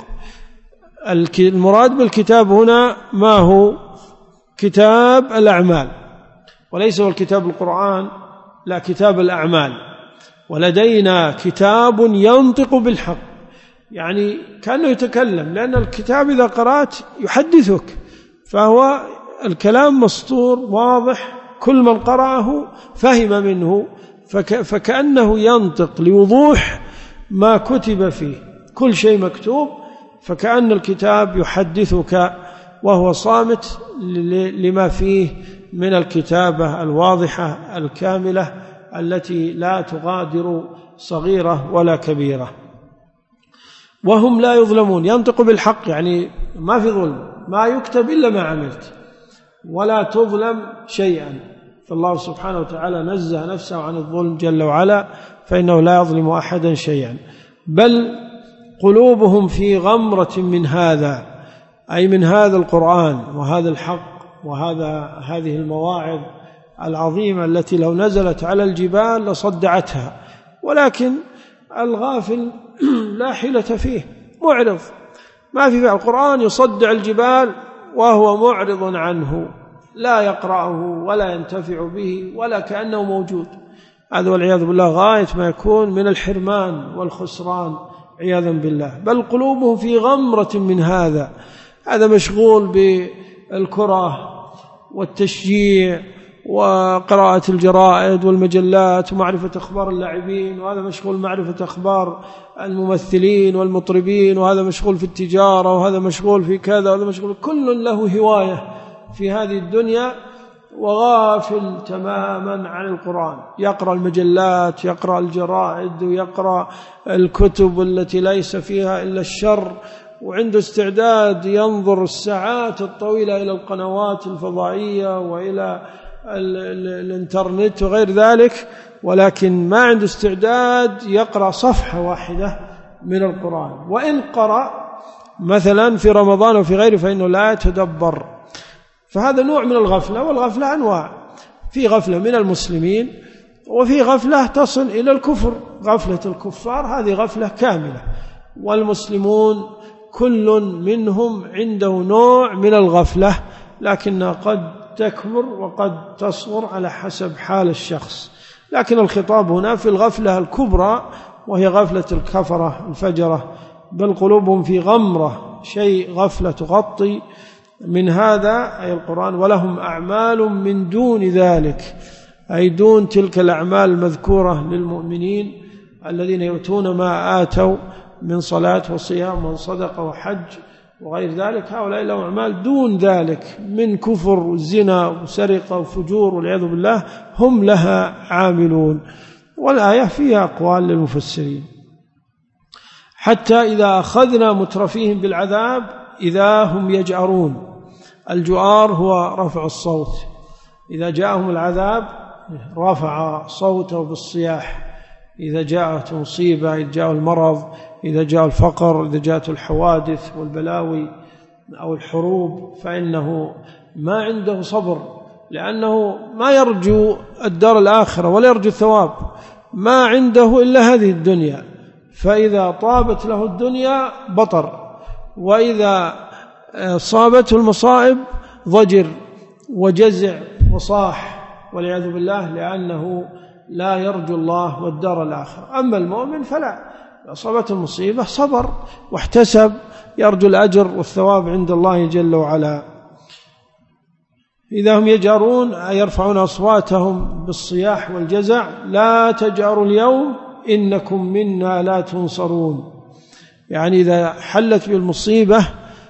المراد بالكتاب هنا ما هو؟ كتاب الأعمال، وليس هو الكتاب القرآن، لا، كتاب الأعمال. ولدينا كتاب ينطق بالحق، يعني كأنه يتكلم، لأن الكتاب إذا قرأت يحدثك، فهو الكلام مسطور واضح، كل من قرأه فهم منه، فكأنه ينطق لوضوح ما كتب فيه، كل شيء مكتوب، فكأن الكتاب يحدثك وهو صامت لما فيه من الكتابة الواضحة الكاملة التي لا تغادر صغيرة ولا كبيرة. وهم لا يظلمون. ينطق بالحق يعني ما في ظلم، ما يكتب إلا ما عملت، ولا تظلم شيئا. فالله سبحانه وتعالى نزه نفسه عن الظلم جل وعلا، فإنه لا يظلم أحدا شيئا. بل قلوبهم في غمرة من هذا، أي من هذا القرآن وهذا الحق هذه المواعظ العظيمة التي لو نزلت على الجبال لصدعتها، ولكن الغافل لا حيلة فيه، معرض، ما في القرآن يصدع الجبال وهو معرض عنه، لا يقرأه ولا ينتفع به ولا كأنه موجود. هذا والعياذ بالله غاية ما يكون من الحرمان والخسران عياذا بالله. بل قلوبهم في غمرة من هذا مشغول بالكرة والتشجيع وقراءة الجرائد والمجلات ومعرفة أخبار اللاعبين، وهذا مشغول معرفة أخبار الممثلين والمطربين، وهذا مشغول في التجارة، وهذا مشغول في كذا، وهذا مشغول، كل له هواية في هذه الدنيا، وغافل تماما عن القرآن. يقرأ المجلات، يقرأ الجرائد، ويقرأ الكتب التي ليس فيها إلا الشر، وعنده استعداد ينظر الساعات الطويلة إلى القنوات الفضائية وإلى الانترنت وغير ذلك، ولكن ما عنده استعداد يقرأ صفحة واحدة من القرآن. وإن قرأ مثلا في رمضان وفي غيره فإنه لا يتدبر. فهذا نوع من الغفلة، والغفلة أنواع، في غفلة من المسلمين وفي غفلة تصل إلى الكفر. غفلة الكفار هذه غفلة كاملة، والمسلمون كل منهم عنده نوع من الغفلة، لكنها قد تكبر وقد تصغر على حسب حال الشخص. لكن الخطاب هنا في الغفلة الكبرى، وهي غفلة الكفرة الفجرة، بل قلوبهم في غمرة، شيء غفلة تغطي من هذا أي القرآن. ولهم أعمال من دون ذلك، أي دون تلك الأعمال المذكورة للمؤمنين الذين يؤتون ما آتوا من صلاة وصيام وصدقة وحج وغير ذلك. هؤلاء لهم أعمال دون ذلك من كفر وزنا وسرقة وفجور والعياذ بالله، هم لها عاملون. والآية فيها أقوال للمفسرين. حتى إذا أخذنا مترفيهم بالعذاب إذا هم يجأرون. الجؤار هو رفع الصوت، إذا جاءهم العذاب رفع صوته بالصياح. إذا جاءت مصيبة، إذا جاء المرض، إذا جاء الفقر، إذا جاءت الحوادث والبلاوي أو الحروب، فإنه ما عنده صبر، لأنه ما يرجو الدار الآخرة ولا يرجو الثواب، ما عنده إلا هذه الدنيا. فإذا طابت له الدنيا بطر، وإذا صابته المصائب ضجر وجزع وصاح والعياذ بالله، لأنه لا يرجو الله والدار الآخرة. أما المؤمن فلا، أصابته المصيبة صبر واحتسب، يرجو الأجر والثواب عند الله جل وعلا. إذا هم يجأرون أي يرفعون أصواتهم بالصياح والجزع. لا تجأروا اليوم إنكم منا لا تنصرون، يعني إذا حلت بالمصيبة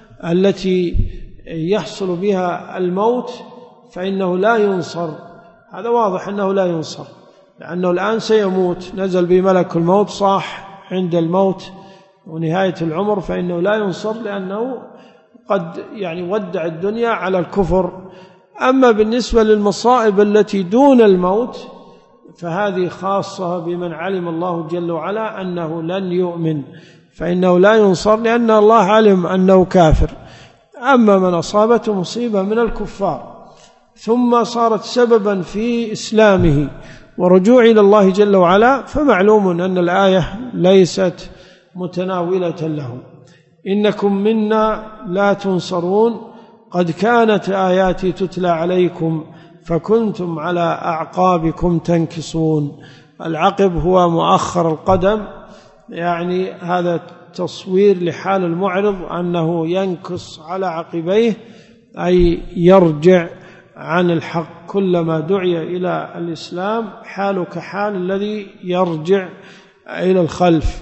التي يحصل بها الموت فإنه لا ينصر. هذا واضح أنه لا ينصر، لأنه الآن سيموت، نزل بملك الموت، صاح عند الموت ونهاية العمر، فإنه لا ينصر، لأنه قد ودع الدنيا على الكفر. أما بالنسبة للمصائب التي دون الموت فهذه خاصة بمن علم الله جل وعلا أنه لن يؤمن، فإنه لا ينصر، لأن الله علم أنه كافر. أما من أصابته مصيبة من الكفار ثم صارت سببا في إسلامه ورجوع إلى الله جل وعلا، فمعلوم أن الآية ليست متناولة له. إنكم منا لا تنصرون قد كانت آياتي تتلى عليكم فكنتم على أعقابكم تنكصون. العقب هو مؤخر القدم، يعني هذا تصوير لحال المعرض أنه ينكص على عقبيه، أي يرجع عن الحق. كلما دعي إلى الإسلام حاله كحال الذي يرجع إلى الخلف،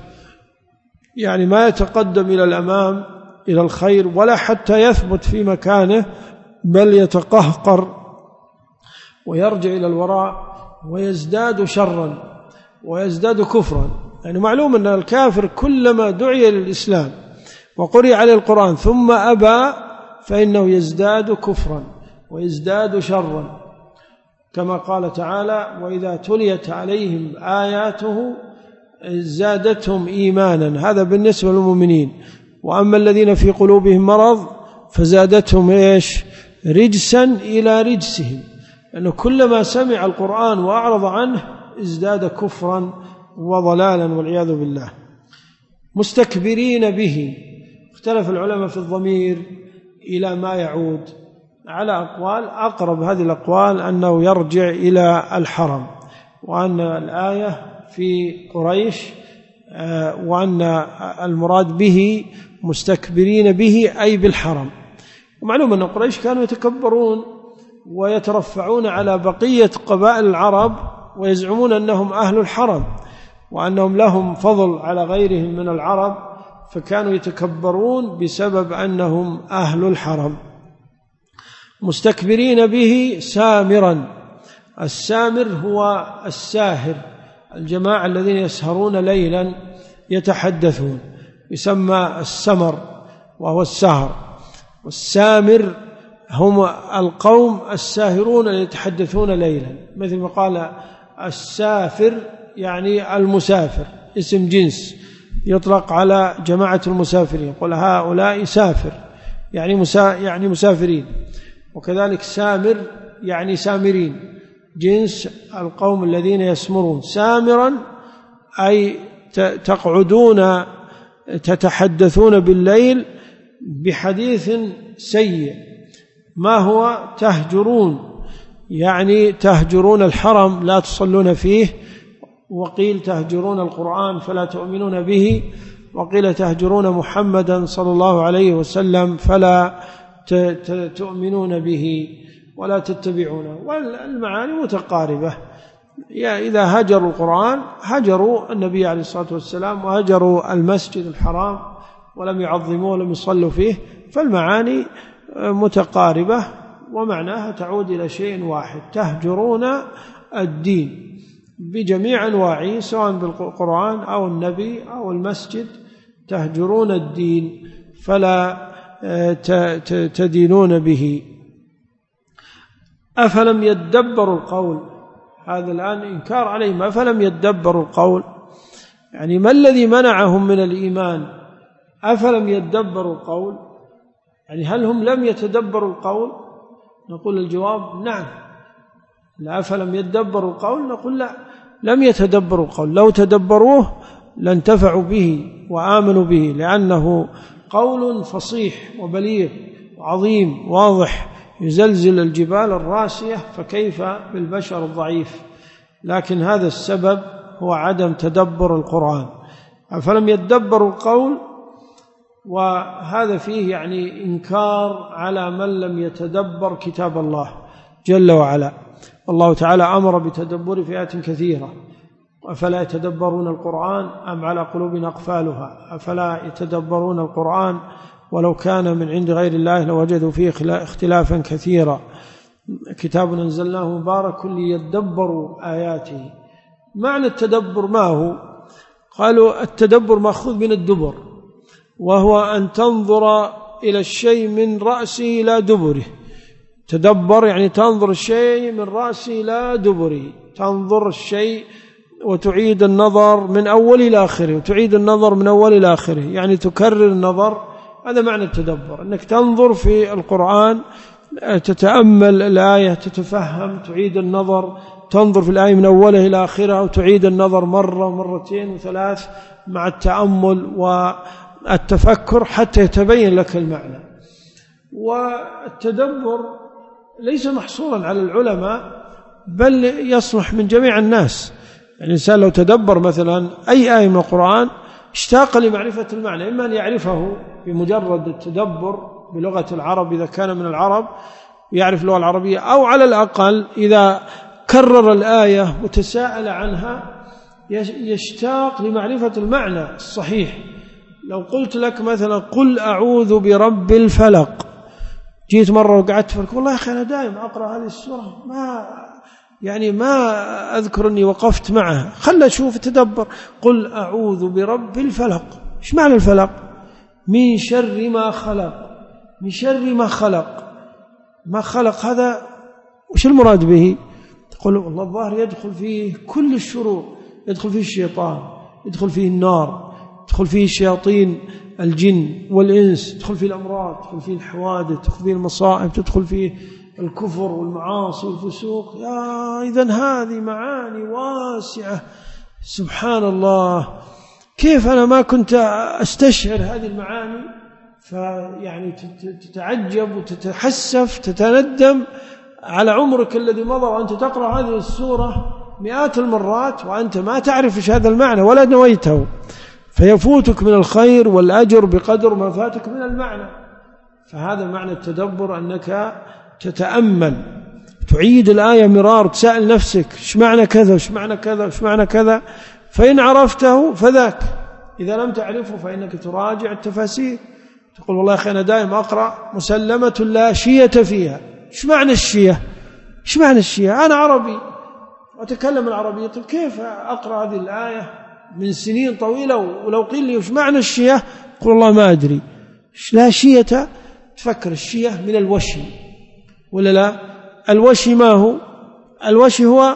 يعني ما يتقدم إلى الأمام إلى الخير ولا حتى يثبت في مكانه، بل يتقهقر ويرجع إلى الوراء ويزداد شرا ويزداد كفرا. يعني معلوم أن الكافر كلما دعي للإسلام وقرئ عليه القرآن ثم أبى فإنه يزداد كفرا ويزداد شرا، كما قال تعالى: وإذا تليت عليهم آياته زادتهم إيمانا. هذا بالنسبة للمؤمنين. وأما الذين في قلوبهم مرض فزادتهم رجسا إلى رجسهم، لأنه كلما سمع القرآن وأعرض عنه ازداد كفرا وضلالا والعياذ بالله. مستكبرين به. اختلف العلماء في الضمير إلى ما يعود على أقوال. أقرب هذه الأقوال أنه يرجع إلى الحرم، وأن الآية في قريش، وأن المراد به مستكبرين به أي بالحرم. ومعلوم أن قريش كانوا يتكبرون ويترفعون على بقية قبائل العرب ويزعمون أنهم أهل الحرم وأنهم لهم فضل على غيرهم من العرب، فكانوا يتكبرون بسبب أنهم أهل الحرم. مستكبرين به سامرا. السامر هو الساهر، الجماعة الذين يسهرون ليلا يتحدثون، يسمى السمر وهو السهر. والسامر هم القوم الساهرون يتحدثون ليلا، مثل ما قال السافر يعني المسافر، اسم جنس يطلق على جماعة المسافرين، يقول هؤلاء سافر يعني مسافرين. وكذلك سامر يعني سامرين، جنس القوم الذين يسمرون. سامرا أي تقعدون تتحدثون بالليل بحديث سيء. ما هو؟ تهجرون، يعني تهجرون الحرم لا تصلون فيه، وقيل تهجرون القرآن فلا تؤمنون به، وقيل تهجرون محمدا صلى الله عليه وسلم فلا تؤمنون به ولا تتبعونه. والمعاني متقاربة. إذا هجروا القرآن هجروا النبي عليه الصلاة والسلام وهجروا المسجد الحرام ولم يعظموه ولم يصلوا فيه، فالمعاني متقاربة ومعناها تعود إلى شيء واحد: تهجرون الدين بجميع أنواعه، سواء بالقرآن أو النبي أو المسجد، تهجرون الدين فلا تدينون به. أفلم يدبروا القول، هذا الآن إنكار عليهم. أفلم يدبروا القول، يعني ما الذي منعهم من الإيمان؟ أفلم يدبروا القول، يعني هل هم لم يتدبروا القول؟ نقول الجواب نعم. لا، أفلم يدبروا القول، نقول لا، لم يتدبروا القول. لو تدبروه لانتفعوا به وآمنوا به، لأنه قول فصيح وبليغ وعظيم واضح يزلزل الجبال الراسية، فكيف بالبشر الضعيف؟ لكن هذا السبب هو عدم تدبر القرآن. أفلم يدبروا القول، وهذا فيه يعني إنكار على من لم يتدبر كتاب الله جل وعلا. الله تعالى أمر بتدبر في آيات كثيرة: أفلا يتدبرون القرآن أم على قلوب أقفالها؟ أفلا يتدبرون القرآن ولو كان من عند غير الله لوجدوا فيه اختلافا كثيرا. كتاب أنزلناه مبارك ليدبروا آياته. معنى التدبر ما هو؟ قالوا التدبر مأخوذ من الدبر، وهو أن تنظر إلى الشيء من رأسه إلى دبره. تدبر يعني تنظر الشيء من رأسه إلى دبره، تنظر الشيء وتعيد النظر من أول إلى آخره، وتعيد النظر من أول إلى آخره، يعني تكرر النظر. هذا معنى التدبر، أنك تنظر في القرآن، تتأمل الآية، تتفهم، تعيد النظر، تنظر في الآية من أولها إلى آخرها، وتعيد النظر مرة ومرتين وثلاث مع التأمل والتفكر حتى يتبين لك المعنى. والتدبر ليس محصورا على العلماء، بل يصلح من جميع الناس. يعني الإنسان لو تدبر مثلا أي آية من القرآن اشتاق لمعرفة المعنى، إما أن يعرفه بمجرد التدبر بلغة العرب إذا كان من العرب يعرف اللغة العربية، أو على الأقل إذا كرر الآية وتساءل عنها يشتاق لمعرفة المعنى الصحيح. لو قلت لك مثلا قل أعوذ برب الفلق، جيت مرة وقعدت فلك، والله يا أخي أنا دائم أقرأ هذه السورة ما أذكر أني وقفت معها، خل أشوف تدبر. قل أعوذ برب الفلق، إيش معنى الفلق؟ من شر ما خلق، من شر ما خلق. ما خلق هذا وش المراد به؟ تقول والله الظاهر يدخل فيه كل الشرور، يدخل فيه الشيطان، يدخل فيه النار، يدخل فيه الشياطين الجن والإنس، تدخل فيه الأمراض، تدخل فيه الحوادث، تدخل فيه المصائب، تدخل فيه الكفر والمعاصي والفسوق. إذن هذه معاني واسعة سبحان الله. كيف أنا ما كنت أستشعر هذه المعاني؟ فيعني تتعجب وتتحسف، تتندم على عمرك الذي مضى وأنت تقرأ هذه السورة مئات المرات وأنت ما تعرف إيش هذا المعنى ولا نويته، فيفوتك من الخير والأجر بقدر ما فاتك من المعنى. فهذا معنى التدبر، أنك تتأمل تعيد الآية مرار، تسأل نفسك إيش معنى كذا وإيش معنى كذا وإيش معنى كذا، فإن عرفته فذاك، إذا لم تعرفه فإنك تراجع التفاسير، تقول والله يا أخي أنا دائما أقرأ مسلمة لا شية فيها. إيش معنى الشية؟ إيش معنى الشية؟ أنا عربي وأتكلم العربية، طيب كيف أقرأ هذه الآية من سنين طويلة ولو قيل لي إيش معنى الشية قل والله ما أدري. لا شية، تفكر الشية من الوشي ولا لا؟ الوشي ما هو؟ الوشي هو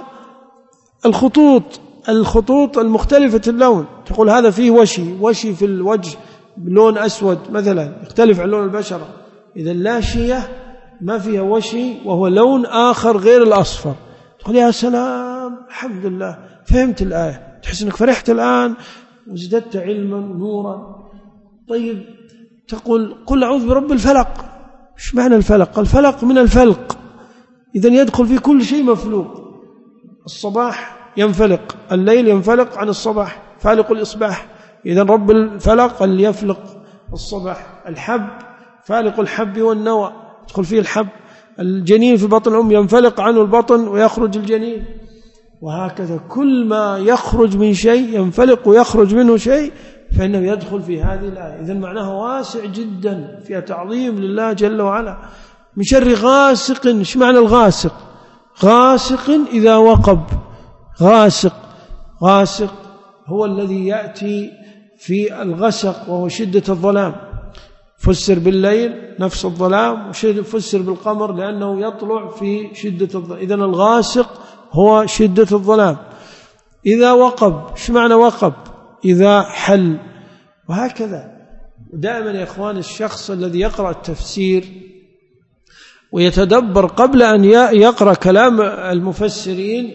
الخطوط المختلفة اللون، تقول هذا فيه وشي في الوجه بلون أسود مثلا يختلف عن لون البشرة. إذا لا شية ما فيها وشي وهو لون آخر غير الأصفر، تقول يا سلام الحمد لله فهمت الآية، تحس أنك فرحت الآن وازددت علما ونورا. طيب تقول قل أعوذ برب الفلق، إيش معنى الفلق؟ الفلق من الفلق، إذن يدخل في كل شيء مفلوق. الصباح ينفلق، الليل ينفلق عن الصباح، فالق الإصباح، إذن رب الفلق اللي يفلق الصباح. الحب فالق الحب والنوى، يدخل فيه الحب. الجنين في بطن الأم ينفلق عنه البطن ويخرج الجنين، وهكذا كل ما يخرج من شيء ينفلق ويخرج منه شيء فإنه يدخل في هذه الآية. إذن معناها واسع جدا، فيها تعظيم لله جل وعلا. من شر غاسق، إيش معنى الغاسق؟ غاسق إذا وقب. غاسق هو الذي يأتي في الغسق وهو شدة الظلام، فسر بالليل نفس الظلام، وفسر بالقمر لأنه يطلع في شدة الظلام. إذن الغاسق هو شدة الظلام. إذا وقب، إيش معنى وقب؟ إذا حل، وهكذا. دائما يا إخوان الشخص الذي يقرأ التفسير ويتدبر قبل أن يقرأ كلام المفسرين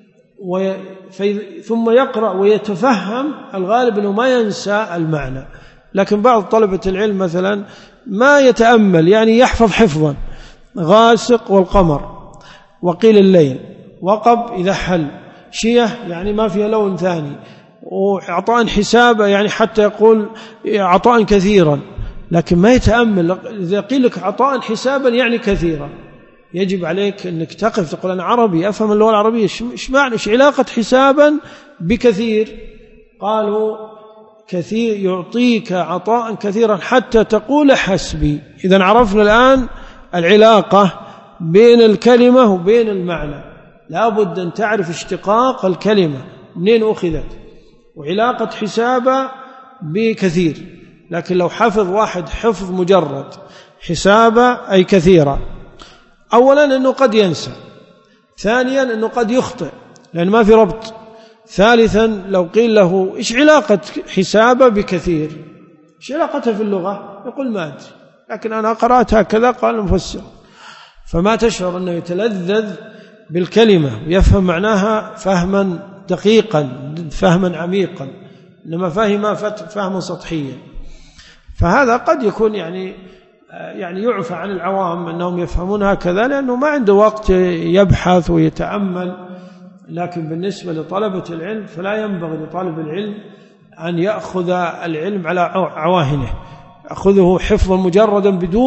ثم يقرأ ويتفهم، الغالب أنه ما ينسى المعنى. لكن بعض طلبة العلم مثلا ما يتأمل، يعني يحفظ حفظا، غاسق والقمر، وقيل الليل، وقب إذا حل، شية يعني ما فيها لون ثاني، وعطاء حسابا يعني حتى يقول عطاء كثيرا، لكن ما يتأمل. إذا قيل لك عطاء حسابا يعني كثيرا، يجب عليك أنك تقف تقول أنا عربي أفهم اللغة العربية، إيش معنى، إيش علاقة حسابا بكثير؟ قالوا كثير يعطيك عطاء كثيرا حتى تقول حسبي. إذن عرفنا الآن العلاقة بين الكلمة وبين المعنى، لا بد أن تعرف اشتقاق الكلمة منين أخذت، وعلاقة حسابة بكثير. لكن لو حفظ واحد حفظ مجرد، حسابة أي كثيرة، أولا أنه قد ينسى، ثانيا أنه قد يخطئ لأن ما في ربط، ثالثا لو قيل له إيش علاقة حسابة بكثير، إيش علاقتها في اللغة، يقول ما أدري، لكن أنا قرأتها كذا قال المفسر، فما تشعر أنه يتلذذ بالكلمة ويفهم معناها فهما دقيقا فهما عميقا، إنما فهم فهما سطحيا. فهذا قد يكون يعني يعفى عن العوام أنهم يفهمون هكذا لأنه ما عنده وقت يبحث ويتأمل. لكن بالنسبة لطلبة العلم فلا ينبغي لطالب العلم أن يأخذ العلم على عواهنه، يأخذه حفظا مجردا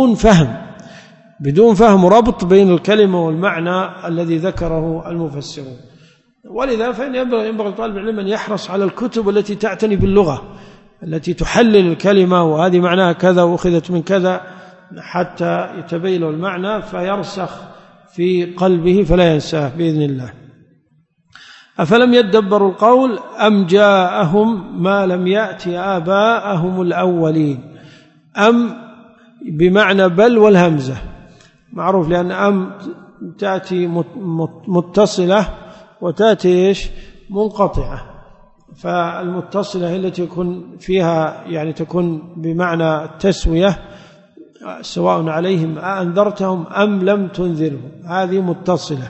بدون فهم وربط بين الكلمة والمعنى الذي ذكره المفسرون. ولذا فإن ينبغي لطالب العلم أن يحرص على الكتب التي تعتني باللغة، التي تحلل الكلمة وهذه معناها كذا وأخذت من كذا، حتى يتبين له المعنى فيرسخ في قلبه فلا ينساه بإذن الله. أفلم يدبروا القول أم جاءهم ما لم يأت آباءهم الأولين. أم بمعنى بل والهمزة معروف، لأن أم تأتي متصلة وتأتي منقطعة، فالمتصلة هي التي يكون فيها يعني تكون بمعنى التسوية، سواء عليهم أنذرتهم أم لم تنذرهم، هذه متصلة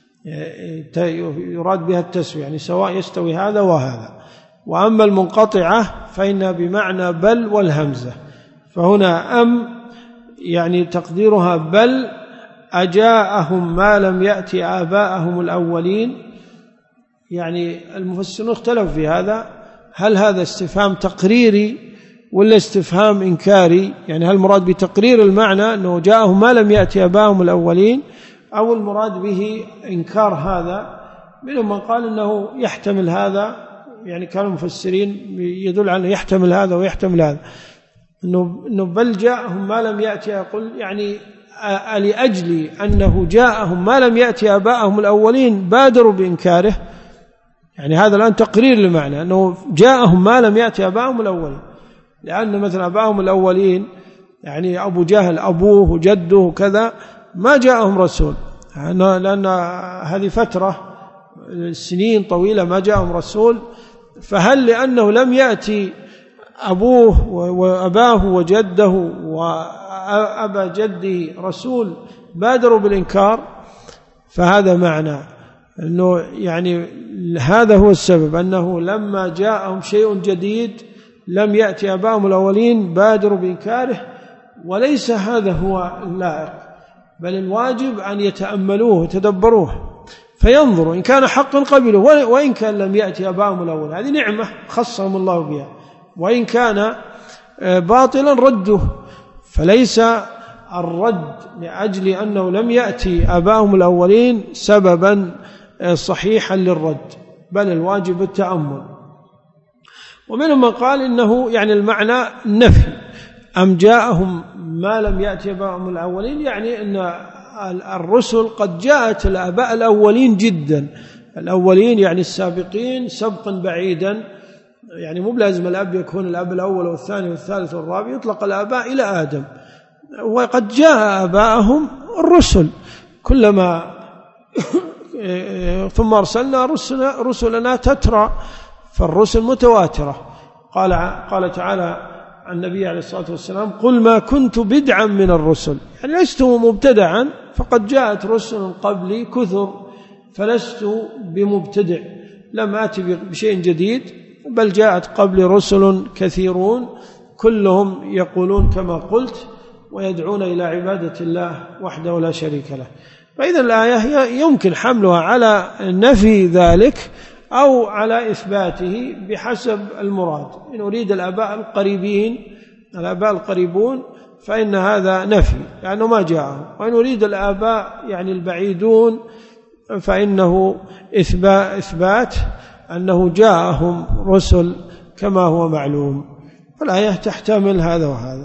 يراد بها التسوية، يعني سواء يستوي هذا وهذا. وأما المنقطعة فإنها بمعنى بل والهمزة، فهنا أم يعني تقديرها بل أجاءهم ما لم يأتي آباءهم الأولين. يعني المفسرون اختلفوا في هذا، هل هذا استفهام تقريري ولا استفهام إنكاري؟ يعني هل المراد بتقرير المعنى أنه جاءهم ما لم يأتي آباءهم الأولين، أو المراد به إنكار هذا. منهم من قال إنه يحتمل هذا، يعني كانوا المفسرين يدل على أنه يحتمل هذا ويحتمل هذا، إنه بل جاءهم ما لم يأتي، يقول يعني لأجل أنه جاءهم ما لم يأتي آباءهم الأولين بادروا بإنكاره. يعني هذا الآن تقرير للمعنى أنه جاءهم ما لم يأتي آباءهم الأولين، لأن مثلا آباءهم الأولين يعني أبو جهل أبوه وجده وكذا ما جاءهم رسول، لأن هذه فترة سنين طويلة ما جاءهم رسول. فهل لأنه لم يأتي أبوه وأباه وجده وأبا جده رسول بادروا بالإنكار؟ فهذا معنى أنه يعني هذا هو السبب، أنه لما جاءهم شيء جديد لم يأتي آباءهم الأولين بادروا بإنكاره. وليس هذا هو اللائق، بل الواجب أن يتأملوه وتدبروه فينظروا إن كان حقا قبلوا، وإن كان لم يأتي آباءهم الأولين هذه نعمة خصهم الله بها، وإن كان باطلا ردوه. فليس الرد لأجل أنه لم يأتي آباءهم الأولين سببا صحيحا للرد، بل الواجب التأمل. ومنهم من قال إنه يعني المعنى النفي، أم جاءهم ما لم يأتي آباءهم الأولين، يعني أن الرسل قد جاءت الآباء الأولين جدا، الأولين يعني السابقين سبقا بعيدا، يعني مو بلازم الأب يكون الأب الأول والثاني والثالث والرابع، يطلق الآباء إلى آدم، وقد جاء آباءهم الرسل كلما ثم أرسلنا رسلنا تترى، فالرسل متواترة. قال تعالى عن النبي عليه الصلاة والسلام قل ما كنت بدعا من الرسل، يعني لست مبتدعا، فقد جاءت رسل قبلي كثر فلست بمبتدع، لم آتي بشيء جديد، بل جاءت قبل رسل كثيرون كلهم يقولون كما قلت ويدعون إلى عبادة الله وحده لا شريك له. فإذا الآية يمكن حملها على نفي ذلك أو على إثباته بحسب المراد. إن أريد الآباء القريبون فإن هذا نفي لأنه ما جاءهم، وإن أريد الآباء يعني البعيدون فإنه إثبات أنه جاءهم رسل كما هو معلوم. فالآية تحتمل هذا وهذا.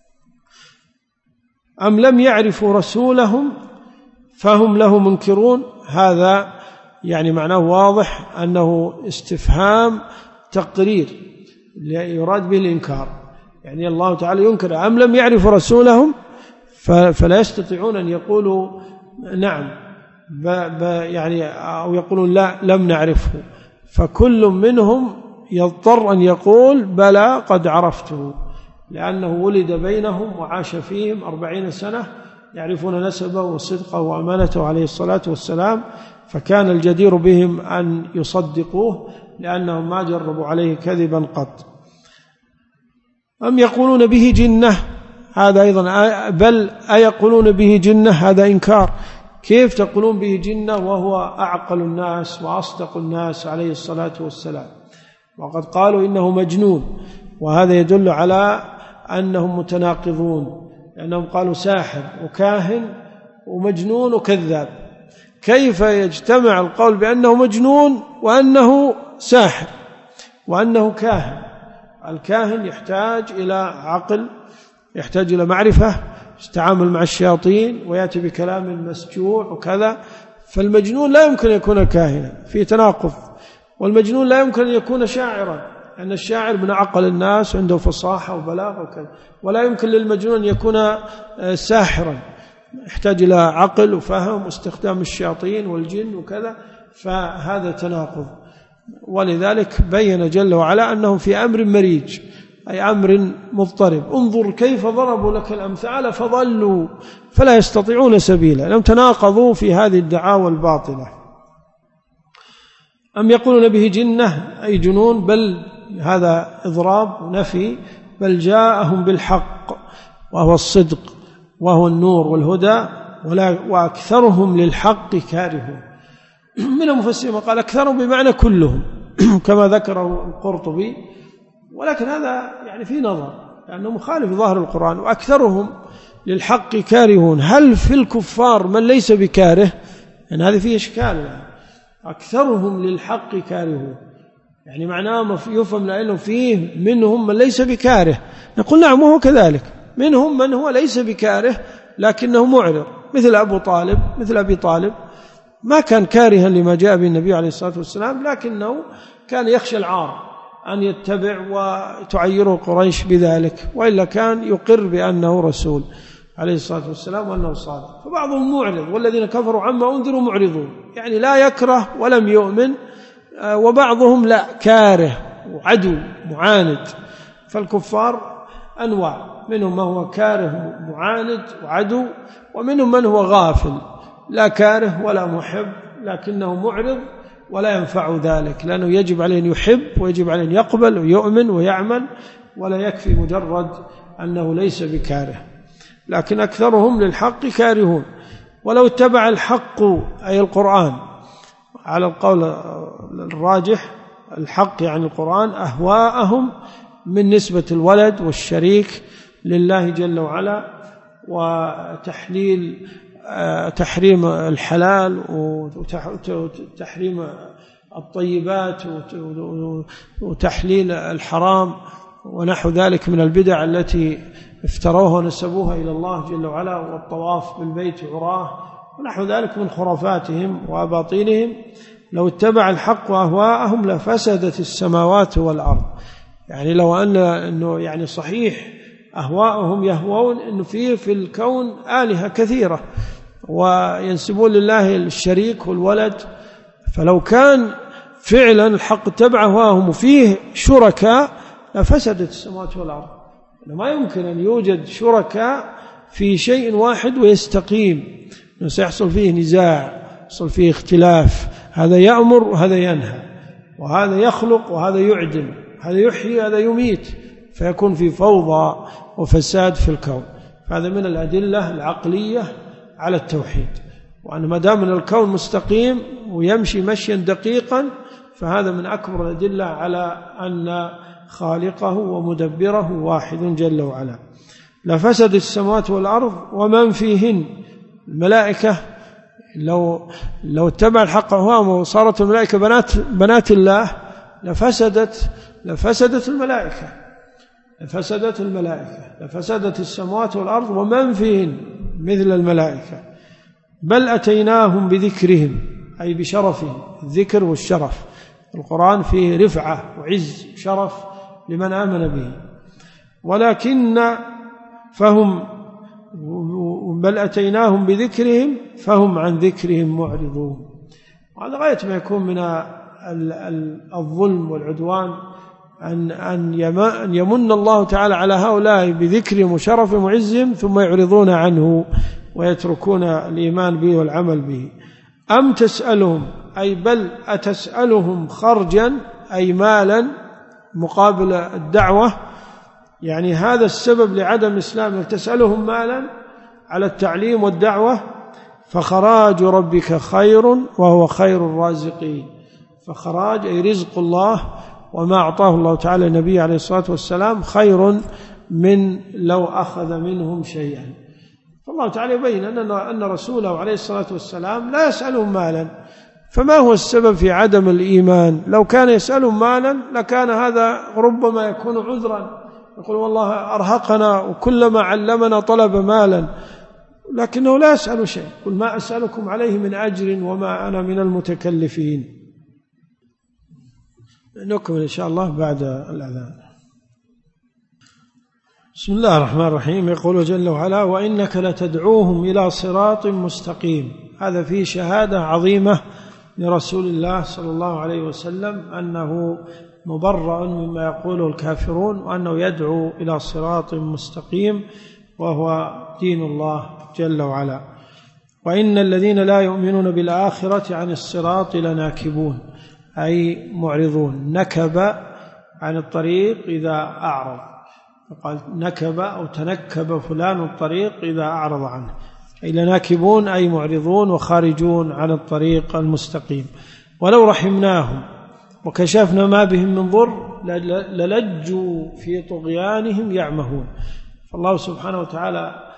أم لم يعرفوا رسولهم فهم له منكرون، هذا يعني معناه واضح أنه استفهام تقرير يراد به الإنكار، يعني الله تعالى ينكر أم لم يعرفوا رسولهم، فلا يستطيعون أن يقولوا نعم يعني أو يقولون لا لم نعرفه، فكل منهم يضطر أن يقول بلى قد عرفته، لأنه ولد بينهم وعاش فيهم 40 سنة يعرفون نسبه وصدقه وأمانته عليه الصلاة والسلام، فكان الجدير بهم أن يصدقوه لأنهم ما جربوا عليه كذبا قط. أم يقولون به جنة، هذا أيضا بل أيقولون به جنة، هذا إنكار. كيف تقولون به جنة وهو أعقل الناس وأصدق الناس عليه الصلاة والسلام؟ وقد قالوا إنه مجنون، وهذا يدل على أنهم متناقضون، لأنهم قالوا ساحر وكاهن ومجنون وكذاب. كيف يجتمع القول بأنه مجنون وأنه ساحر وأنه كاهن؟ الكاهن يحتاج إلى عقل، يحتاج إلى معرفة، يتعامل مع الشياطين ويأتي بكلام مسجوع وكذا، فالمجنون لا يمكن أن يكون كاهنا، في تناقض. والمجنون لا يمكن أن يكون شاعرا، لأن الشاعر من عقل الناس عنده فصاحة وبلاغة وكذا، ولا يمكن للمجنون أن يكون ساحرا، يحتاج إلى عقل وفهم واستخدام الشياطين والجن وكذا، فهذا تناقض. ولذلك بين جل وعلا أنهم في أمر مريج، أي أمر مضطرب. انظر كيف ضربوا لك الأمثال فضلوا فلا يستطيعون سبيلا، لم تناقضوا في هذه الدعاوى الباطلة. أم يقولون به جنة أي جنون، بل هذا إضراب ونفي، بل جاءهم بالحق وهو الصدق وهو النور والهدى وأكثرهم للحق كارهون. من المفسرين قال أكثرهم بمعنى كلهم كما ذكره القرطبي، ولكن هذا يعني في نظر لأنه مخالف ظاهر القرآن. وأكثرهم للحق كارهون. هل في الكفار من ليس بكاره؟ يعني هذا فيه إشكال. أكثرهم للحق كارهون، يعني معناه يفهم لأنه فيه منهم من ليس بكاره. نقول نعم وهو كذلك، منهم من هو ليس بكاره لكنه معرض، مثل أبي طالب ما كان كارها لما جاء به النبي عليه الصلاة والسلام، لكنه كان يخشى العار أن يتبع وتعيره قريش بذلك، وإلا كان يقر بأنه رسول عليه الصلاة والسلام وأنه صادق. فبعضهم معرض، والذين كفروا عما أنذروا معرضون، يعني لا يكره ولم يؤمن. وبعضهم لا، كاره وعدو معاند. فالكفار أنواع، منهم من هو كاره معاند وعدو، ومنهم من هو غافل لا كاره ولا محب لكنه معرض، ولا ينفع ذلك، لأنه يجب عليه أن يحب ويجب عليه أن يقبل ويؤمن ويعمل، ولا يكفي مجرد أنه ليس بكاره. لكن أكثرهم للحق كارهون. ولو اتبع الحق أي القرآن على القول الراجح، الحق يعني القرآن، أهواءهم من نسبة الولد والشريك لله جل وعلا، وتحريم الحلال وتحريم الطيبات وتحليل الحرام ونحو ذلك من البدع التي افتروها ونسبوها إلى الله جل وعلا، والطواف بالبيت عراه ونحو ذلك من خرافاتهم وأباطيلهم. لو اتبع الحق أهواءهم لفسدت السماوات والأرض. يعني لو أنه يعني صحيح أهواءهم يهوون أنه في الكون آلهة كثيرة وينسبون لله الشريك والولد، فلو كان فعلا الحق اتبع أهواءهم وفيه شركاء لفسدت السماوات والأرض. ما يمكن أن يوجد شركاء في شيء واحد ويستقيم، سيحصل فيه نزاع، يحصل فيه اختلاف، هذا يأمر وهذا ينهى، وهذا يخلق وهذا يعدم، هذا يحيي هذا يميت، فيكون في فوضى وفساد في الكون. هذا من الأدلة العقلية على التوحيد، وأن ما دام الكون مستقيم ويمشي مشيا دقيقا فهذا من أكبر الأدلة على أن خالقه ومدبره واحد جل وعلا. لفسد السماوات والأرض ومن فيهن. الملائكة لو اتبع الحق أهواءهم وصارت الملائكة بنات الله لفسدت الملائكة، لفسدت السماوات والأرض ومن فيهن مثل الملائكة. بل أتيناهم بذكرهم أي بشرفهم، الذكر والشرف. القرآن فيه رفعة وعز شرف لمن آمن به، بل أتيناهم بذكرهم فهم عن ذكرهم معرضون. وهذا غاية ما يكون من الظلم والعدوان أن يمن الله تعالى على هؤلاء بذكرهم وشرفهم وعزهم ثم يعرضون عنه ويتركون الإيمان به والعمل به. أم تسألهم أي بل أتسألهم خرجا أي مالا مقابل الدعوة، يعني هذا السبب لعدم الإسلام، تسألهم مالا على التعليم والدعوة. فخراج ربك خير وهو خير الرازقين. فخراج أي رزق الله وما أعطاه الله تعالى النبي عليه الصلاة والسلام خير من لو أخذ منهم شيئا. فالله تعالى يبين أن رسوله عليه الصلاة والسلام لا يسألهم مالا. فما هو السبب في عدم الإيمان؟ لو كان يسألهم مالا لكان هذا ربما يكون عذرا، يقول والله أرهقنا وكلما علمنا طلب مالا، لكنه لا يسأل شيء. قل ما أسألكم عليه من أجر وما أنا من المتكلفين. نكمل إن شاء الله بعد الأذان. بسم الله الرحمن الرحيم. يقول جل وعلا: وإنك لتدعوهم إلى صراط مستقيم. هذا فيه شهادة عظيمة لرسول الله صلى الله عليه وسلم أنه مبرأ مما يقوله الكافرون، وأنه يدعو إلى صراط مستقيم وهو دين الله جل وعلا. وإن الذين لا يؤمنون بالآخرة عن الصراط لناكبون أي معرضون. نكب عن الطريق إذا أعرض، فقال نكب أو تنكب فلان الطريق إذا أعرض عنه، أي لناكبون أي معرضون وخارجون عن الطريق المستقيم. ولو رحمناهم وكشفنا ما بهم من ضر للجوا في طغيانهم يعمهون. فالله سبحانه وتعالى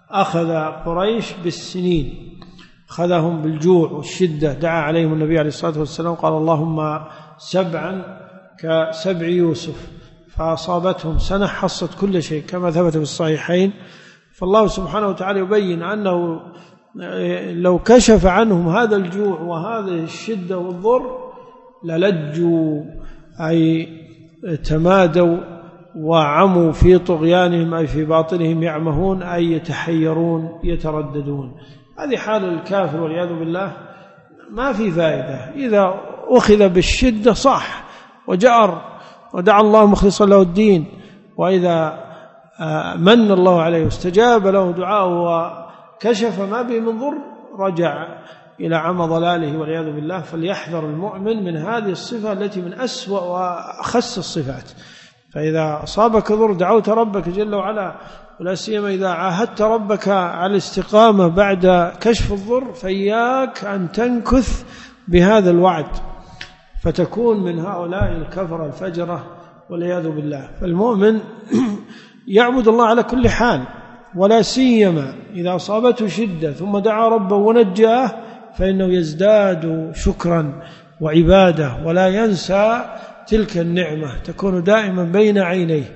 أخذ قريش بالسنين، أخذهم بالجوع والشدة، دعا عليهم النبي عليه الصلاة والسلام قال اللهم 7 كسبع يوسف، فأصابتهم سنة حصت كل شيء كما ثبت في الصحيحين. فالله سبحانه وتعالى يبين أنه لو كشف عنهم هذا الجوع وهذه الشدة والضر للجوا، أي تمادوا وعموا في طغيانهم، أي في باطنهم يعمهون، أي يتحيرون يترددون. هذه حال الكافر والعياذ بالله، ما في فائدة. إذا أخذ بالشدة صح وجأر ودعا الله مخلصا له الدين، وإذا من الله عليه واستجاب له دعاءه وكشف ما به من ضر رجع إلى عمى ضلاله والعياذ بالله. فليحذر المؤمن من هذه الصفة التي من أسوأ وأخس الصفات. فإذا أصابك ضر دعوت ربك جل وعلا، ولا سيما إذا عاهدت ربك على الاستقامة بعد كشف الضر، فإياك أن تنكث بهذا الوعد فتكون من هؤلاء الكفر الفجرة والعياذ بالله. فالمؤمن يعبد الله على كل حال، ولا سيما إذا أصابته شدة ثم دعا ربه ونجاه، فإنه يزداد شكرا وعبادة، ولا ينسى تلك النعمة، تكون دائما بين عينيه.